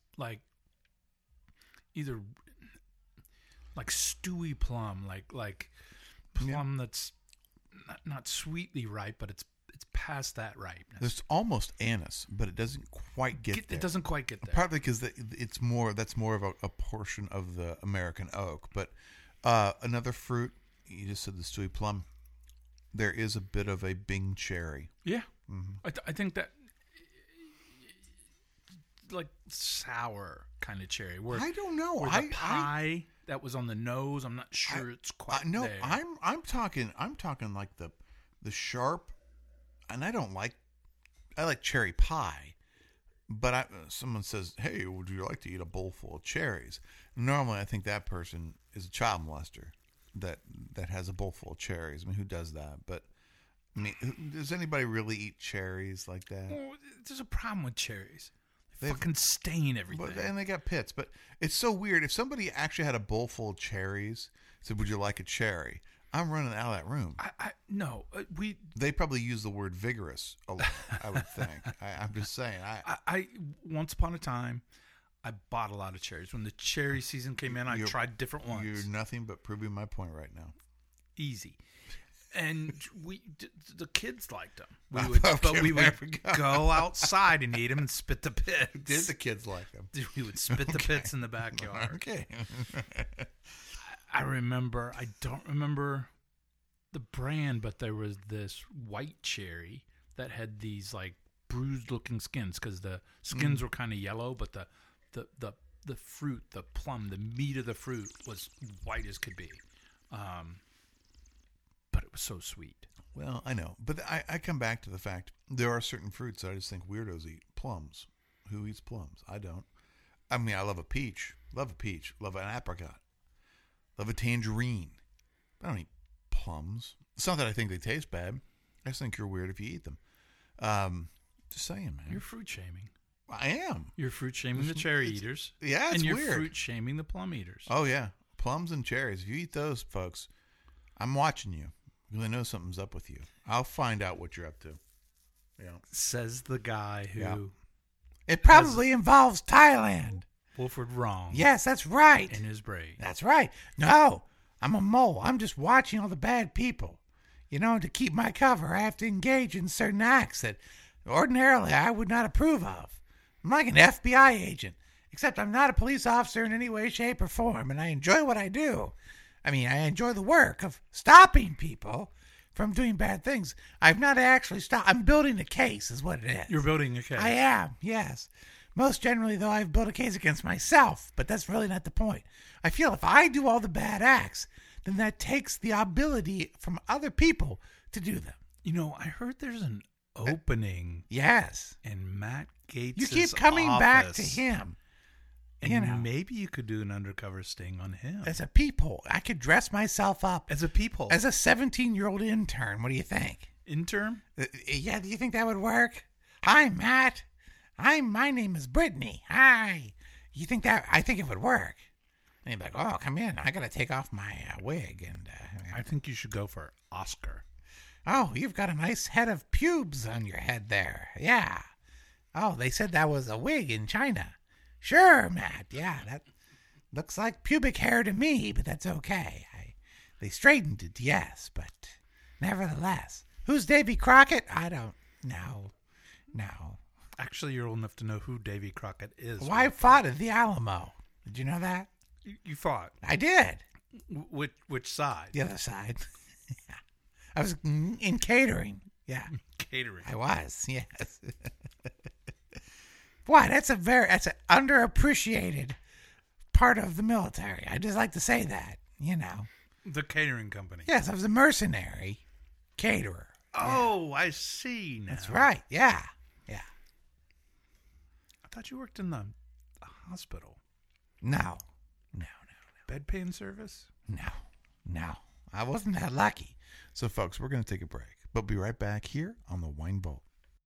either like stewy plum, like plum that's not sweetly ripe, but it's past that ripeness. There's almost anise, but it doesn't quite get there. It doesn't quite get there. Partly because that's more of a portion of the American oak. But another fruit, you just said the stewy plum. There is a bit of a Bing cherry. Yeah. Mm-hmm. I think that like sour kind of cherry. Where, I don't know. The pie that was on the nose, I'm not sure it's quite there. I'm talking like the sharp, and I like cherry pie, but someone says, hey, would you like to eat a bowl full of cherries? Normally I think that person is a child molester that has a bowl full of cherries. I mean, who does that? But I mean, does anybody really eat cherries like that? Well, there's a problem with cherries. They fucking stain everything. And they got pits. But it's so weird. If somebody actually had a bowl full of cherries, said, would you like a cherry? I'm running out of that room. No. They probably use the word vigorous a lot, I would think. I'm just saying. I once upon a time, I bought a lot of cherries. When the cherry season came in, I tried different ones. You're nothing but proving my point right now. Easy. And the kids liked them. We would go outside and eat them and spit the pits. Did the kids like them? We would spit the pits in the backyard. Okay. I don't remember the brand, but there was this white cherry that had these like bruised looking skins because the skins were kind of yellow, but the fruit, the plum, the meat of the fruit was white as could be. But it was so sweet. Well, I know. But I come back to the fact there are certain fruits that I just think weirdos eat. Plums. Who eats plums? I don't. I mean, I love a peach. Love an apricot. Love a tangerine. I don't eat plums. It's not that I think they taste bad. I just think you're weird if you eat them. Just saying, man. You're fruit shaming. I am. You're fruit shaming the cherry eaters. Yeah, it's and you're weird. Fruit shaming the plum eaters. Oh, yeah. Plums and cherries. If you eat those, folks, I'm watching you. Because I know something's up with you. I'll find out what you're up to. Yeah. Says the guy who... It probably involves Thailand. Wolford wrong. Yes, that's right. In his brain. That's right. No, I'm a mole. I'm just watching all the bad people. You know, to keep my cover, I have to engage in certain acts that ordinarily I would not approve of. I'm like an FBI agent. Except I'm not a police officer in any way, shape, or form, and I enjoy what I do. I mean, I enjoy the work of stopping people from doing bad things. I've not actually stopped. I'm building a case, is what it is. You're building a case. I am, yes. Most generally, though, I've built a case against myself, but that's really not the point. I feel if I do all the bad acts, then that takes the ability from other people to do them. You know, I heard there's an opening Yes. in Matt Gates' You keep coming back to office, him. and you know. maybe you could do an undercover sting on him. As a peephole. I could dress myself up As a peephole. as a 17-year-old intern. What do you think? intern? Yeah, do you think that would work? Hi, Matt. My name is Brittany. Hi. You think that? I think it would work. And you'd be like, oh, come in. I got to take off my wig. And I think you should go for Oscar. oh, you've got a nice head of pubes on your head there. Yeah. Oh, they said that was a wig in China. Sure, Matt. Yeah, that looks like pubic hair to me, but that's okay. They straightened it, yes, but nevertheless. Who's Davy Crockett? I don't know. No. Actually, you're old enough to know who Davy Crockett is. Why fought at the Alamo? Did you know that? You fought. I did. Which side? The other side. I was in catering. Yeah, Catering. I was. Yes. Why? That's an underappreciated part of the military. I just like to say that. You know. The catering company. Yes, I was a mercenary caterer. Oh, I see now. That's right. Yeah. Yeah. I thought you worked in the hospital. No. Bedpan service? No. I wasn't that lucky. So, folks, we're going to take a break, but be right back here on the Wine Vault.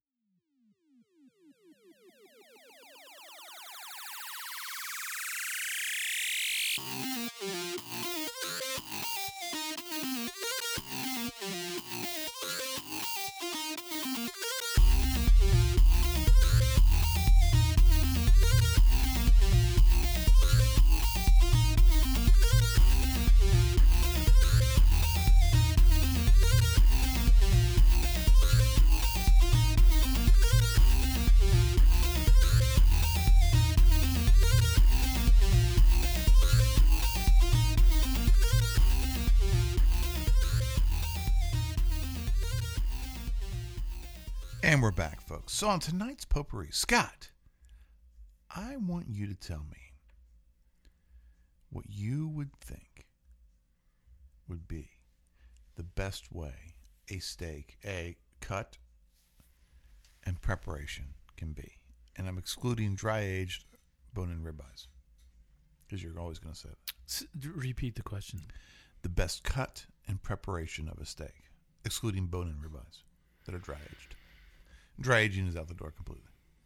And we're back, folks. So on tonight's potpourri, Scott, I want you to tell me what you would think would be the best way a steak, a cut, and preparation can be. And I'm excluding dry-aged bone-in ribeyes, because you're always going to say that. Repeat the question. The best cut and preparation of a steak, excluding bone-in ribeyes that are dry-aged. Dry aging is out the door completely.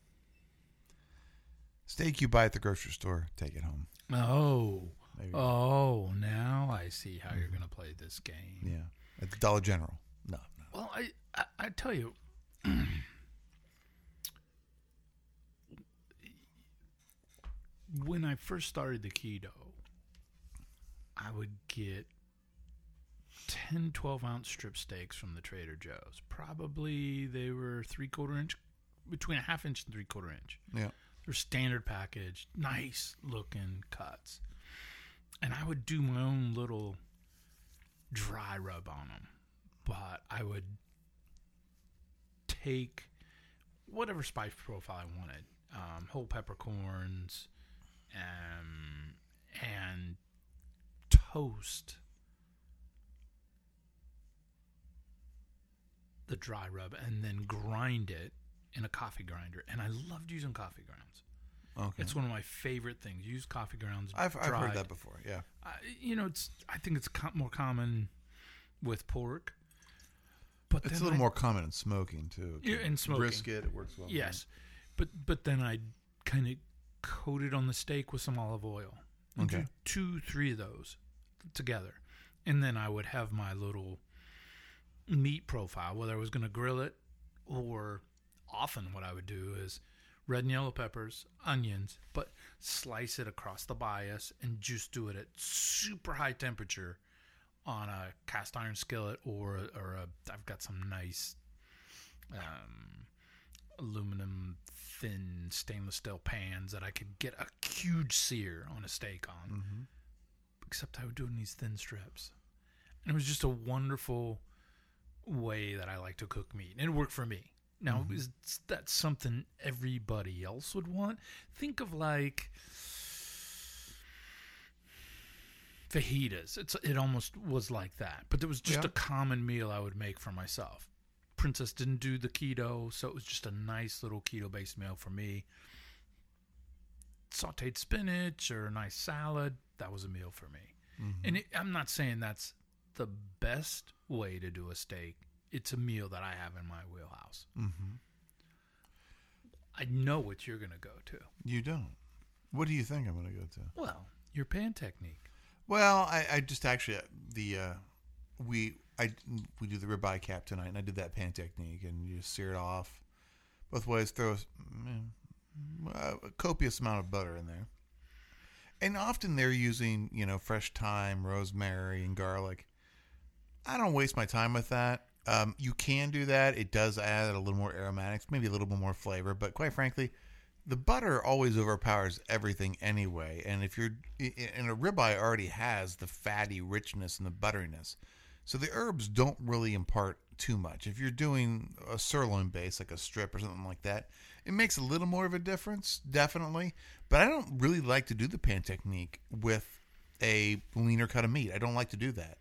Steak you buy at the grocery store, take it home. Now I see how you're going to play this game. Yeah, at the Dollar General. No. Well, I tell you, when I first started the keto, I would get 10, 12-ounce strip steaks from the Trader Joe's. Probably they were 3/4 inch, between a 1/2 inch and 3/4 inch. Yeah. They're standard package, nice looking cuts. And I would do my own little dry rub on them. But I would take whatever spice profile I wanted, whole peppercorns, and toast the dry rub and then grind it in a coffee grinder. And I loved using coffee grounds. Okay. It's one of my favorite things. Use coffee grounds. I've heard dried. that before. Yeah. I think it's more common with pork. But It's a little more common in smoking too. Yeah, in smoking. Brisket, it works well. Yes, but then I kind of coat it on the steak with some olive oil. And Okay. do 2-3 of those together, and then I would have my little meat profile, whether I was going to grill it, or often what I would do is red and yellow peppers, onions, but slice it across the bias and just do it at super high temperature on a cast iron skillet or I've got some nice aluminum thin stainless steel pans that I could get a huge sear on a steak on. Mm-hmm. Except I would do it in these thin strips. And it was just a wonderful way that I like to cook meat. And it worked for me. Now, is that something everybody else would want? Think of like fajitas. It almost was like that. But it was just a common meal I would make for myself. Princess didn't do the keto, so it was just a nice little keto-based meal for me. Sauteed spinach or a nice salad, that was a meal for me. Mm-hmm. And I'm not saying that's the best way to do a steak. It's a meal that I have in my wheelhouse. Mm-hmm. I know what you're going to go to. You don't. What do you think I'm going to go to? Well, your pan technique. Well, I just actually we do the ribeye cap tonight, and I did that pan technique, and you sear it off both ways. Throw a copious amount of butter in there, and often they're using fresh thyme, rosemary, and garlic. I don't waste my time with that. You can do that. It does add a little more aromatics, maybe a little bit more flavor, but quite frankly, the butter always overpowers everything anyway. And if you're and a ribeye already has the fatty richness and the butteriness, so the herbs don't really impart too much. If you're doing a sirloin base, like a strip or something like that, it makes a little more of a difference, definitely. But I don't really like to do the pan technique with a leaner cut of meat. I don't like to do that.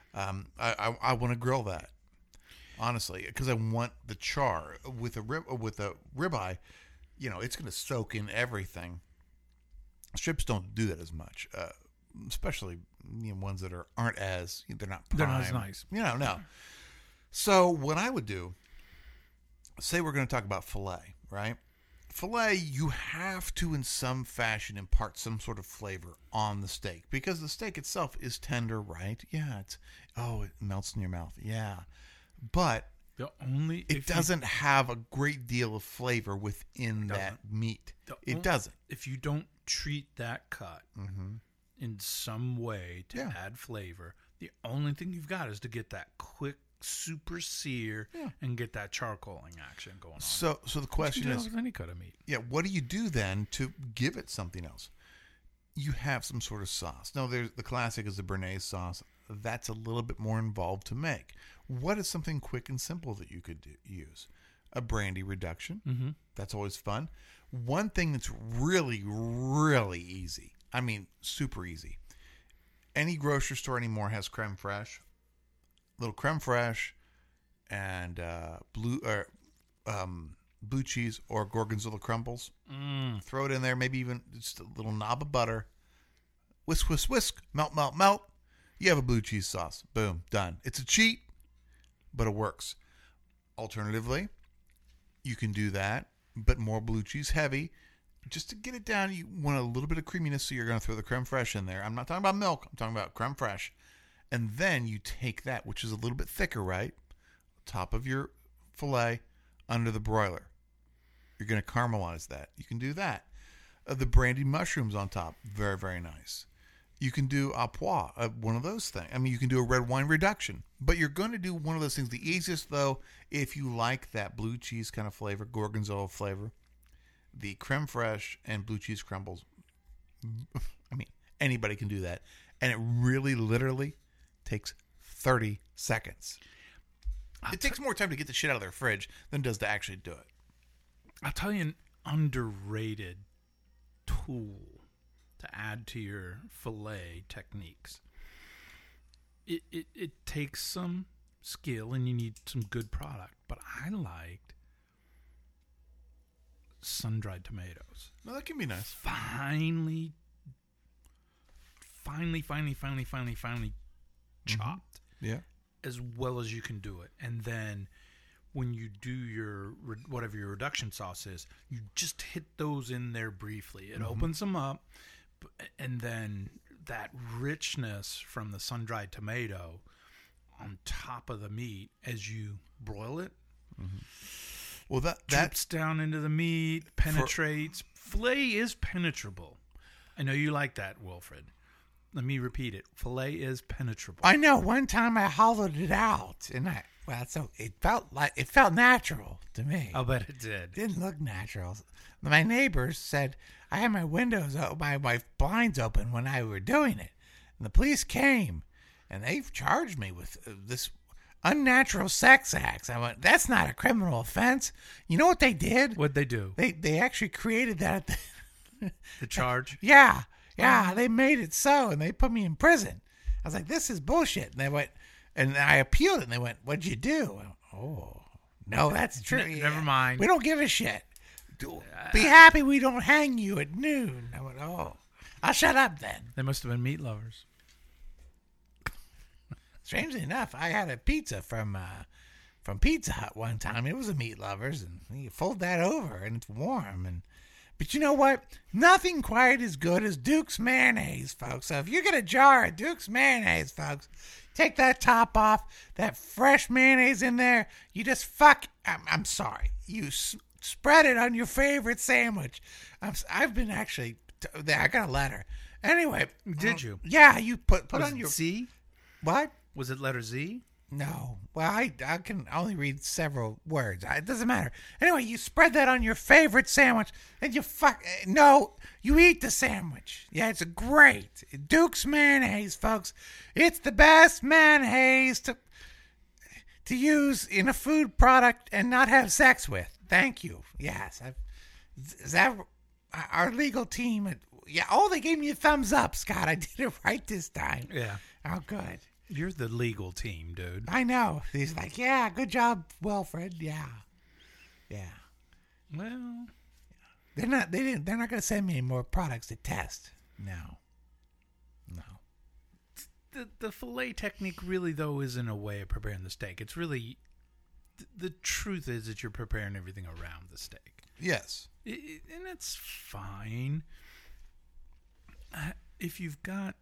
I want to grill that, honestly, because I want the char with a ribeye. It's going to soak in everything. Strips don't do that as much, especially ones that aren't as they're not as nice. No. So what I would do, say we're going to talk about filet, right? Filet, you have to in some fashion impart some sort of flavor on the steak because the steak itself is tender, right? Yeah, it melts in your mouth. Yeah, but it doesn't have a great deal of flavor within that meat. It doesn't. If you don't treat that cut in some way to add flavor, the only thing you've got is to get that quick super sear and get that charcoaling action going on. So the question is, with any cut of meat. Yeah, what do you do then to give it something else? You have some sort of sauce. Now, there's the classic is the Béarnaise sauce. That's a little bit more involved to make. What is something quick and simple that you could use? A brandy reduction. Mm-hmm. That's always fun. One thing that's really, really easy. I mean, super easy. Any grocery store anymore has creme fraiche. Little creme fraiche and blue cheese or gorgonzola crumbles. Throw it in there. Maybe even just a little knob of butter. Whisk, whisk, whisk. Melt, melt, melt. You have a blue cheese sauce. Boom. Done. It's a cheat, but it works. Alternatively, you can do that, but more blue cheese heavy. Just to get it down, you want a little bit of creaminess, so you're going to throw the creme fraiche in there. I'm not talking about milk. I'm talking about creme fraiche. And then you take that, which is a little bit thicker, right? Top of your filet under the broiler. You're going to caramelize that. You can do that. The brandied mushrooms on top. Very, very nice. You can do a pois, one of those things. I mean, you can do a red wine reduction. But you're going to do one of those things. The easiest, though, if you like that blue cheese kind of flavor, gorgonzola flavor, the creme fraiche and blue cheese crumbles. I mean, anybody can do that. And it really, literally takes 30 seconds. It takes more time to get the shit out of their fridge than it does to actually do it. I'll tell you an underrated tool to add to your filet techniques. It takes some skill and you need some good product, but I liked sun-dried tomatoes. No, that can be nice. Finely chopped. Yeah. As well as you can do it. And then when you do your whatever your reduction sauce is, you just hit those in there briefly. It opens them up, and then that richness from the sun-dried tomato on top of the meat as you broil it. Well, that drips down into the meat, penetrates. Filet is penetrable. I know you like that, Wilfred. Let me repeat it. Filet is penetrable. I know. One time I hollowed it out, and Well, so it felt natural to me. I'll bet it did. Didn't look natural. My neighbors said I had my my blinds open when I were doing it, and the police came, and they've charged me with this unnatural sex acts. I went, that's not a criminal offense. You know what they did? What'd they do? They actually created that. The charge? Yeah, they made it so, and they put me in prison. I was like, this is bullshit. And they went, and I appealed it, and they went, what'd you do? I went, oh, no, that's true. Never mind. We don't give a shit. Be happy we don't hang you at noon. I went, oh, I'll shut up then. They must have been meat lovers. Strangely enough, I had a pizza from Pizza Hut one time. It was a meat lovers, and you fold that over, and it's warm. But you know what? Nothing quite as good as Duke's mayonnaise, folks. So if you get a jar of Duke's mayonnaise, folks, take that top off, that fresh mayonnaise in there. You just I'm sorry. You spread it on your favorite sandwich. I've been actually. I got a letter. Anyway, did you? Yeah, you put Was on your Z. What? Was it letter Z? No. Well, I can only read several words. It doesn't matter. Anyway, you spread that on your favorite sandwich, and you eat the sandwich. Yeah, it's great. Duke's mayonnaise, folks. It's the best mayonnaise to use in a food product and not have sex with. Thank you. Yes. Is that our legal team? They gave me a thumbs up, Scott. I did it right this time. Yeah. Oh, good. You're the legal team, dude. I know. He's like, yeah, good job, Wilfred. Yeah. Well, they're not going to send me any more products to test. No. The fillet technique really, though, isn't a way of preparing the steak. It's really, the truth is that you're preparing everything around the steak. Yes. And it's fine. If you've got,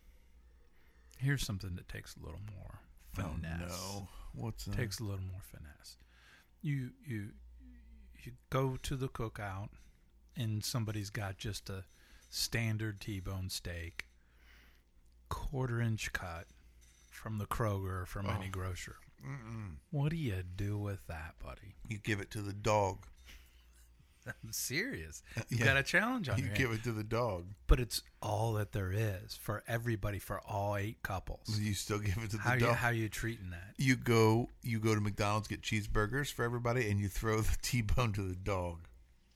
here's something that takes a little more finesse. Oh, no. What's that? Takes a little more finesse. You go to the cookout, and somebody's got just a standard T-bone steak, 1/4-inch cut from the Kroger or from any grocer. Mm-mm. What do you do with that, buddy? You give it to the dog. I'm serious. You've got a challenge on you your give hand. it to the dog. But it's all that there is for everybody, for all 8 couples. You still give it to the dog. How you treating that? You go to McDonald's, get cheeseburgers for everybody, and you throw the T-bone to the dog.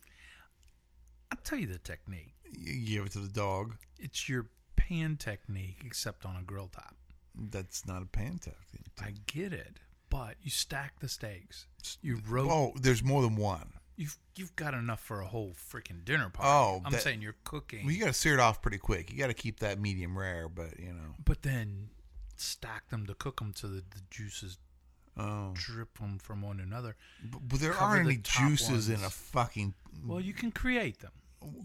I'll tell you the technique. You give it to the dog. It's your pan technique, except on a grill top. That's not a pan technique. I get it, but you stack the steaks. You roast. Oh, there's more than one. You've got enough for a whole freaking dinner party. Oh, I'm saying you're cooking. Well, you got to sear it off pretty quick. You got to keep that medium rare, but you know. But then stack them to cook them so that the juices drip them from one another. But there Cover aren't the any top juices ones. in a fucking. Well, you can create them.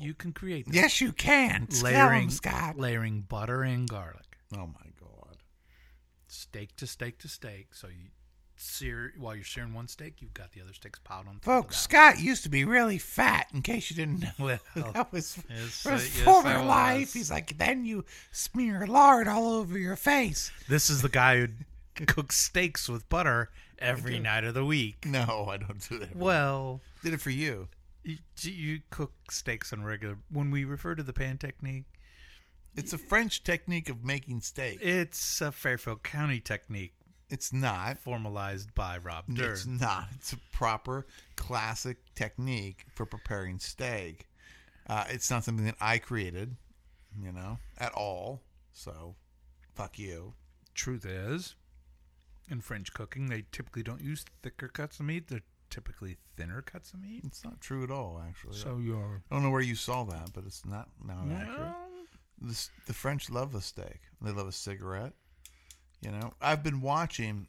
Yes, you can. Tell 'em, Scott. Layering butter and garlic. Oh my God. Steak to steak to steak. So you sear while you're searing one steak, you've got the other steaks piled on top. Folks, of that. Scott used to be really fat, in case you didn't know. Well, That was yes, his yes, former I life. was. He's like, then you smear lard all over your face. This is the guy who cooks steaks with butter every night of the week. No, I don't do that. Well, Did it for you. you cook steaks on regular. When we refer to the pan technique, It's a French technique of making steak. it's a Fairfield County technique It's not. formalized by Rob Dern. It's not. It's a proper classic technique for preparing steak. It's not something that I created, at all. So, fuck you. Truth is, in French cooking, they typically don't use thicker cuts of meat. They're typically thinner cuts of meat. It's not true at all, actually. So you're... I don't know where you saw that, but it's not accurate. The French love a steak. They love a cigarette. I've been watching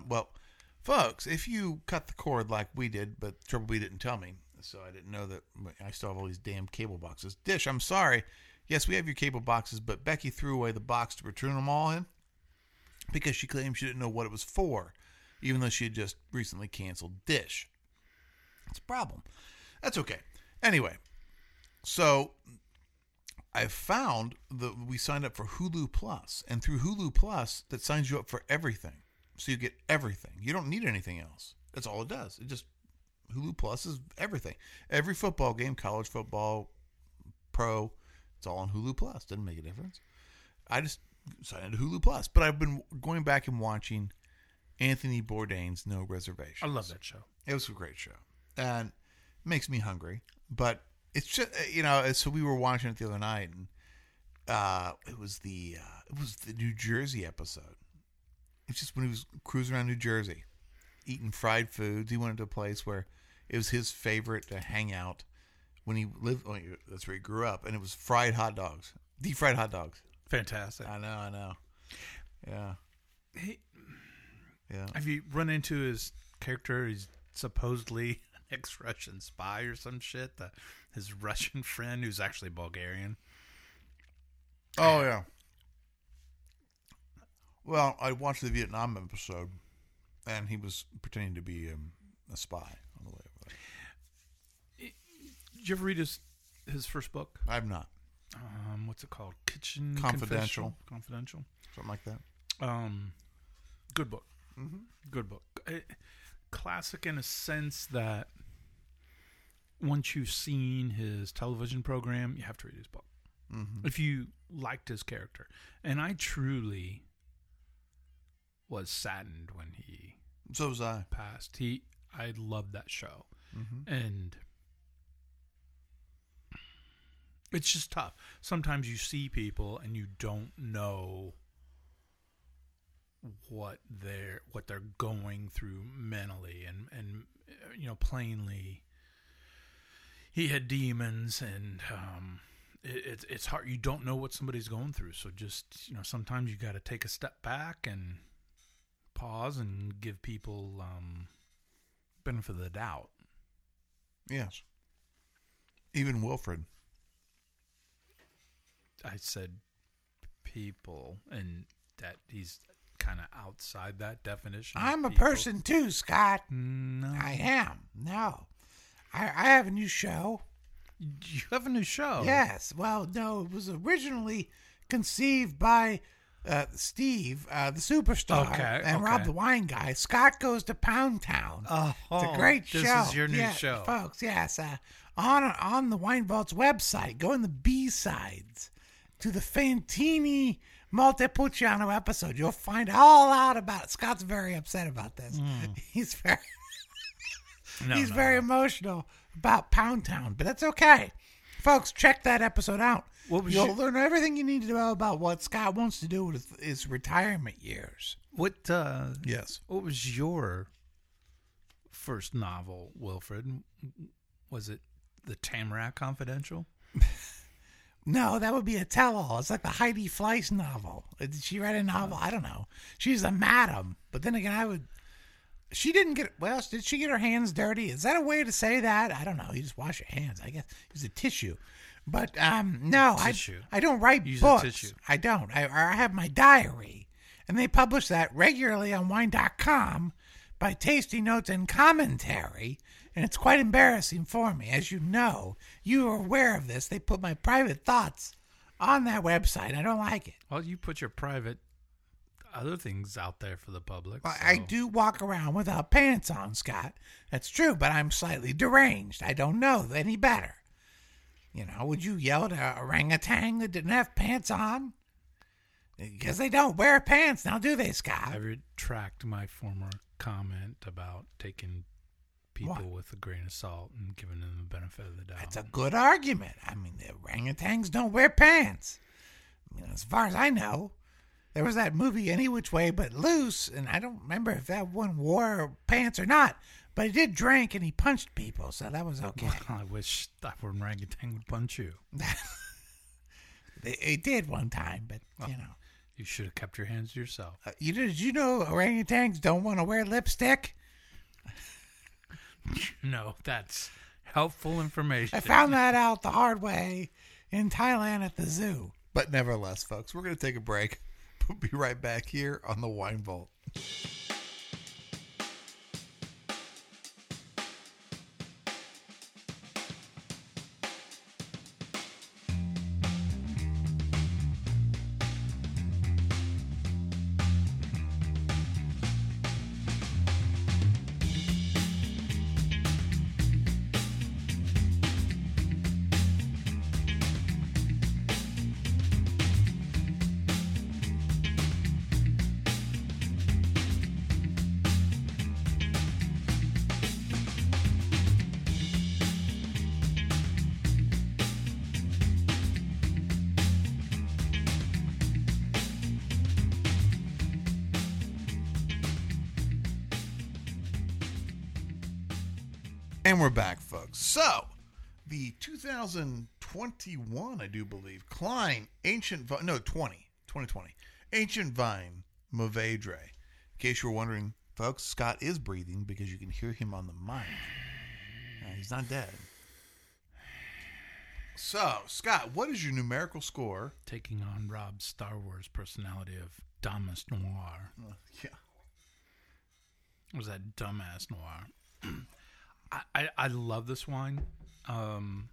folks, if you cut the cord like we did, but Triple B didn't tell me, so I didn't know that I still have all these damn cable boxes. Dish, I'm sorry. Yes, we have your cable boxes, but Becky threw away the box to return them all in because she claimed she didn't know what it was for, even though she had just recently canceled Dish. It's a problem. That's okay. Anyway, so I found that we signed up for Hulu Plus, and through Hulu Plus, that signs you up for everything. So you get everything. You don't need anything else. That's all it does. It just, Hulu Plus is everything. Every football game, college football, pro, it's all on Hulu Plus. Doesn't make a difference. I just signed into Hulu Plus. But I've been going back and watching Anthony Bourdain's No Reservations. I love that show. It was a great show. And it makes me hungry. But it's just, so we were watching it the other night, and it was the New Jersey episode. It's just when he was cruising around New Jersey, eating fried foods. He went to a place where it was his favorite to hang out when he lived. Oh, that's where he grew up, and it was fried hot dogs, deep fried hot dogs. Fantastic. I know. Yeah. Yeah. Have you run into his character? He's supposedly an ex-Russian spy or some shit. His Russian friend who's actually Bulgarian. Oh, yeah. Well, I watched the Vietnam episode, and he was pretending to be a spy on the way over there. Did you ever read his first book? I've not. What's it called? Kitchen Confidential. Confidential. Something like that. Good book. Mm-hmm. Good book. Classic in a sense that once you've seen his television program, you have to read his book. Mm-hmm. If you liked his character. And I truly was saddened when he So was I. passed. I loved that show. Mm-hmm. And it's just tough. Sometimes you see people and you don't know what they're going through mentally, and plainly he had demons, and it's hard. You don't know what somebody's going through, so just sometimes you got to take a step back and pause and give people benefit of the doubt. Yes. Even Wilfred. I said people, and that he's kind of outside that definition. I'm a people. person too, Scott. No. I am. No. I have a new show. You have a new show? Yes. Well, no, it was originally conceived by Steve, the superstar, and Rob the wine guy. Scott Goes to Pound Town. It's a great show. This is your new show. Folks, yes. On the Wine Vault's website, go in the B-sides to the Fantini Montepulciano episode. You'll find all out about it. Scott's very upset about this. He's very emotional about Pound Town, but that's okay. Folks, check that episode out. You'll learn everything you need to know about what Scott wants to do with his retirement years. Yes. What was your first novel, Wilfred? Was it The Tamarack Confidential? No, that would be a tell-all. It's like the Heidi Fleiss novel. Did she write a novel? I don't know. She's a madam. But then again, she didn't get, well, did she get her hands dirty? Is that a way to say that? I don't know. You just wash your hands, I guess. Use a tissue. But, no, I don't write books. A tissue. I don't. I have my diary. And they publish that regularly on wine.com by Tasty Notes and Commentary. And it's quite embarrassing for me. As you know, you are aware of this. They put my private thoughts on that website. I don't like it. Well, you put your private other things out there for the public. Well, so. I do walk around without pants on, Scott. That's true, but I'm slightly deranged. I don't know any better. Would you yell at an orangutan that didn't have pants on? Because they don't wear pants now, do they, Scott? I retract my former comment about taking people with a grain of salt and giving them the benefit of the doubt. That's a good argument. I mean, the orangutans don't wear pants. As far as I know, there was that movie Any Which Way But Loose, and I don't remember if that one wore pants or not, but he did drink and he punched people, so that was okay. Well, I wish that orangutan would punch you. It did one time, but, You should have kept your hands to yourself. Did you know orangutans don't want to wear lipstick? No, that's helpful information. I found that out the hard way in Thailand at the zoo. But nevertheless, folks, we're going to take a break. We'll be right back here on the Wine Vault. And we're back, folks. So, the 2021, I do believe, Klein Ancient Vine, no, 2020, Ancient Vine Mourvedre. In case you were wondering, folks, Scott is breathing because you can hear him on the mic. He's not dead. So, Scott, what is your numerical score? Taking on Rob's Star Wars personality of Damas Noir. Yeah. What was that dumbass noir? I love this wine. On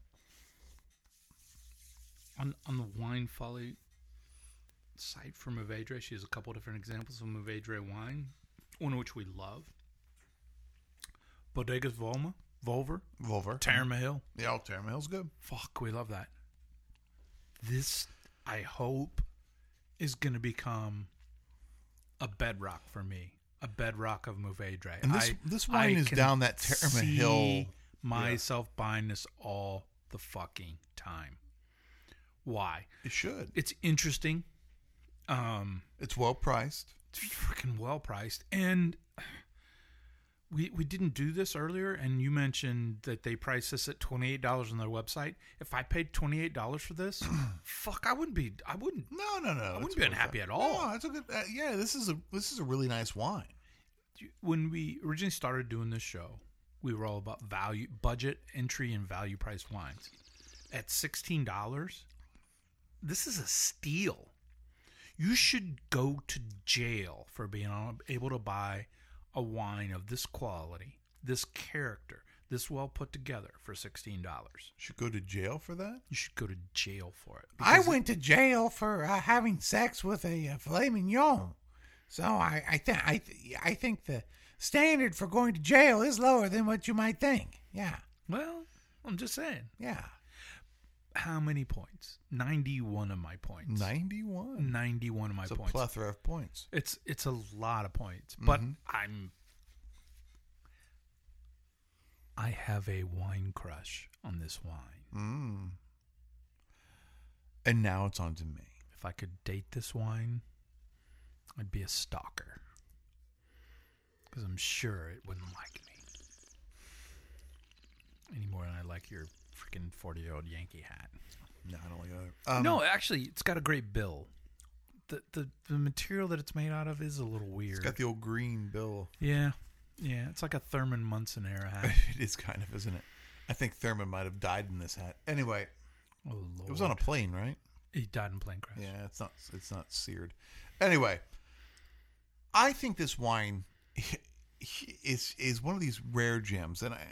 the Wine Folly site for Mourvedre, she has a couple different examples of Mourvedre wine, one of which we love. Bodegas Volver. Terramil. Yeah, Terramil's good. Fuck, we love that. This, I hope, is going to become a bedrock for me. A bedrock of Mourvedre. And this wine is down that Terramil Hill. Myself buying this all the fucking time. Why? It should. It's interesting. It's well priced. It's freaking well priced. And we didn't do this earlier, and you mentioned that they priced this at $28 on their website. If I paid $28 for this, fuck, I wouldn't. No. I wouldn't be unhappy at all. No, it's a good. Yeah, this is a really nice wine. When we originally started doing this show, we were all about value, budget, entry, and value price wines. At $16, this is a steal. You should go to jail for being able to buy a wine of this quality, this character, this well put together for $16. Should go to jail for that? You should go to jail for it. I went to jail for having sex with a filet mignon. So I think the standard for going to jail is lower than what you might think. Yeah. Well, I'm just saying. Yeah. How many points? 91 of my points. 91? 91 of my it's points. It's a plethora of points. It's a lot of points. But I have a wine crush on this wine. And now it's on to me. If I could date this wine, I'd be a stalker. Because I'm sure it wouldn't like me. Any more than I like your freaking 40-year-old Yankee hat. No, I don't like that. No, actually, it's got a great bill. The material that it's made out of is a little weird. It's got the old green bill. Yeah. It's like a Thurman Munson era hat. It is kind of, isn't it? I think Thurman might have died in this hat. Anyway, oh Lord. It was on a plane, right? He died in a plane crash. Yeah, it's not seared. Anyway, I think this wine is one of these rare gems, and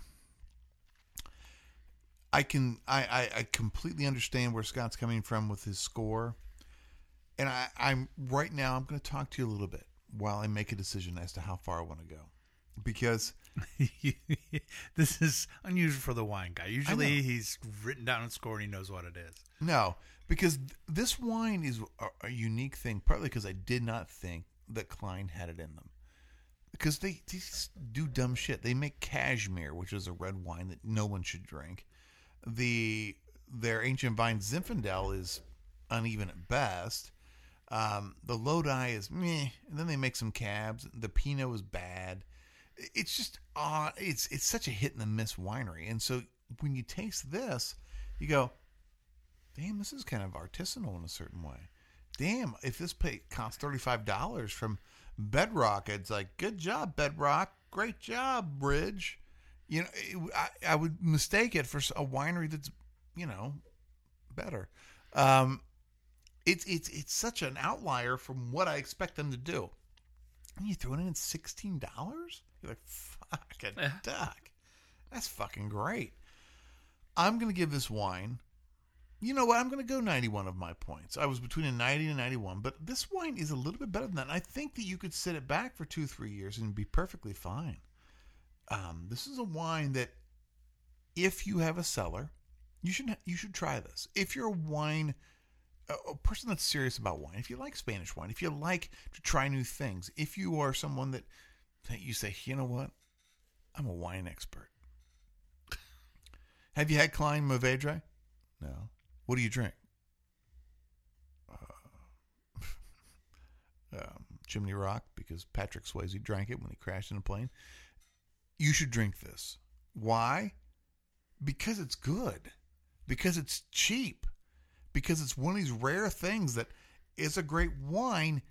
I completely understand where Scott's coming from with his score. And I'm right now, I'm going to talk to you a little bit while I make a decision as to how far I want to go. Because this is unusual for the wine guy. Usually he's written down a score and he knows what it is. No, because this wine is a unique thing, partly because I did not think that Klein had it in them. Because they just do dumb shit. They make Cashmere, which is a red wine that no one should drink. Their Ancient Vine Zinfandel is uneven at best. The Lodi is meh, and then they make some cabs. The Pinot is bad. It's just it's such a hit and a miss winery. And so when you taste this, you go, damn, this is kind of artisanal in a certain way. Damn, if this costs $35 from Bedrock, it's like, good job, Bedrock. Great job, Bridge. You know, I would mistake it for a winery that's, better. It's such an outlier from what I expect them to do. And you throw it in at $16? You're like, fucking duck. That's fucking great. I'm going to give this wine, you know what? I'm going to go 91 of my points. I was between a 90 and a 91, but this wine is a little bit better than that. And I think that you could sit it back for 2-3 years and be perfectly fine. This is a wine that, if you have a cellar, you should try this. If you're a person that's serious about wine, if you like Spanish wine, if you like to try new things, if you are someone that you say, you know what, I'm a wine expert. Have you had Klein Mourvedre? No. What do you drink? Chimney Rock, because Patrick Swayze drank it when he crashed in a plane. You should drink this. Why? Because it's good. Because it's cheap. Because it's one of these rare things that is a great wine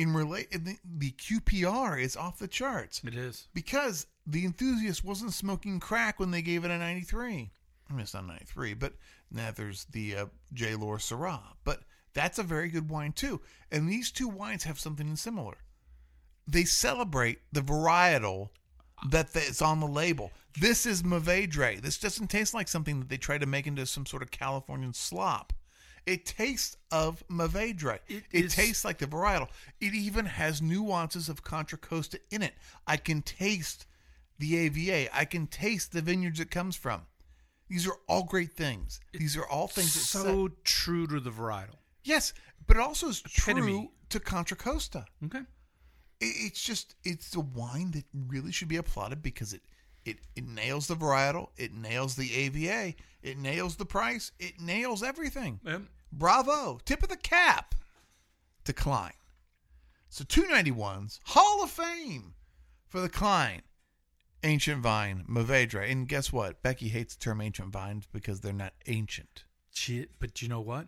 the QPR is off the charts. It is. Because the Enthusiast wasn't smoking crack when they gave it a 93. I mean, it's not 93, but now there's the J. Lohr Syrah. But that's a very good wine, too. And these two wines have something similar. They celebrate the varietal that's on the label. This is Mourvèdre. This doesn't taste like something that they try to make into some sort of Californian slop. It tastes of Mourvèdre. It tastes like the varietal. It even has nuances of Contra Costa in it. I can taste the AVA. I can taste the vineyards it comes from. These are all great things. These are all things that so true to the varietal. Yes, but it also is Epitome. true to Contra Costa. Okay. It's a wine that really should be applauded because it nails the varietal, it nails the AVA, it nails the price, it nails everything. Yep. Bravo. Tip of the cap to Klein. So 291s, Hall of Fame for the Klein Ancient Vine Mourvèdre. And guess what? Becky hates the term ancient vines because they're not ancient. But you know what?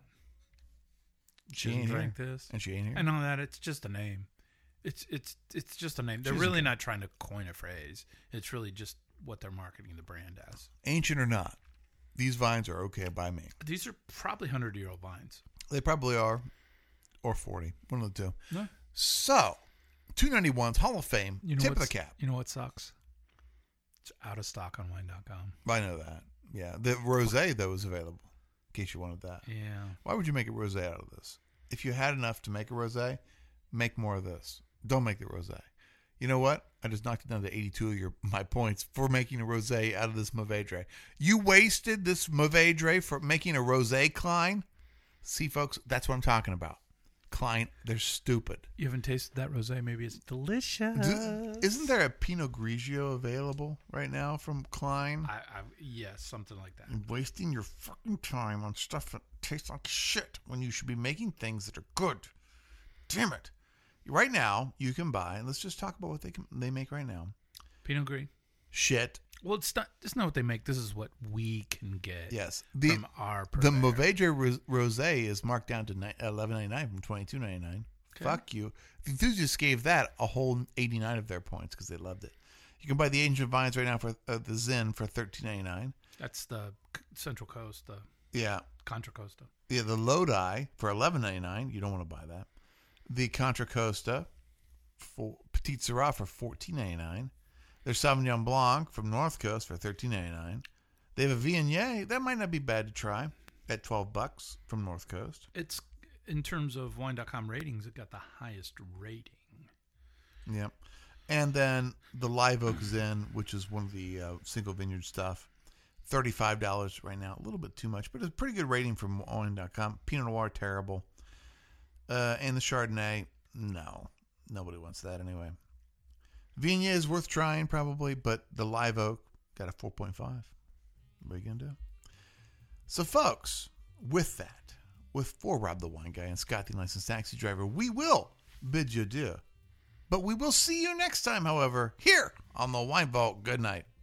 She Didn't ain't drink here. this. And she ain't here. And on that, it's just a name. It's just a name. They're She's really okay. not trying to coin a phrase. It's really just what they're marketing the brand as. Ancient or not, these vines are okay by me. These are probably 100-year-old vines. They probably are. Or 40. One of the two. No. So, 291's Hall of Fame, tip of the cap. You know what sucks? It's out of stock on wine.com. I know that. Yeah. The rosé, though, is available. In case you wanted that. Yeah. Why would you make a rosé out of this? If you had enough to make a rosé, make more of this. Don't make the rosé. You know what? I just knocked it down to 82 of my points for making a rosé out of this Mourvèdre. You wasted this Mourvèdre for making a rosé, Klein? See, folks, that's what I'm talking about. Klein, they're stupid. You haven't tasted that rosé? Maybe it's delicious. Isn't there a Pinot Grigio available right now from Klein? Yes, something like that. You're wasting your fucking time on stuff that tastes like shit when you should be making things that are good. Damn it. Right now, you can buy, let's just talk about what they make right now. Pinot Gris. Shit. Well, it's not what they make. This is what we can get. Yes. From our The purveyor. Mourvèdre rosé is marked down to $11.99 from $22.99. Okay. Fuck you. The Enthusiasts gave that a whole 89 of their points because they loved it. You can buy the Ancient Vines right now for the Zin for $13.99. That's the Central Coast, the Yeah. Contra Costa. Yeah, the Lodi for $11.99. You don't want to buy that. The Contra Costa for Petite Syrah for $14.99. There's Sauvignon Blanc from North Coast for $13.99. They have a Viognier that might not be bad to try at $12 from North Coast. It's in terms of wine.com ratings, it got the highest rating. Yep. And then the Live Oak Zin, which is one of the single vineyard stuff, $35 right now. A little bit too much, but it's a pretty good rating from wine.com. Pinot Noir, terrible. And the Chardonnay, no. Nobody wants that anyway. Viognier is worth trying probably, but the Live Oak got a 4.5. What are you going to do? So, folks, with that, for Rob the Wine Guy and Scott the Licensed Taxi Driver, we will bid you adieu. But we will see you next time, however, here on the Wine Vault. Good night.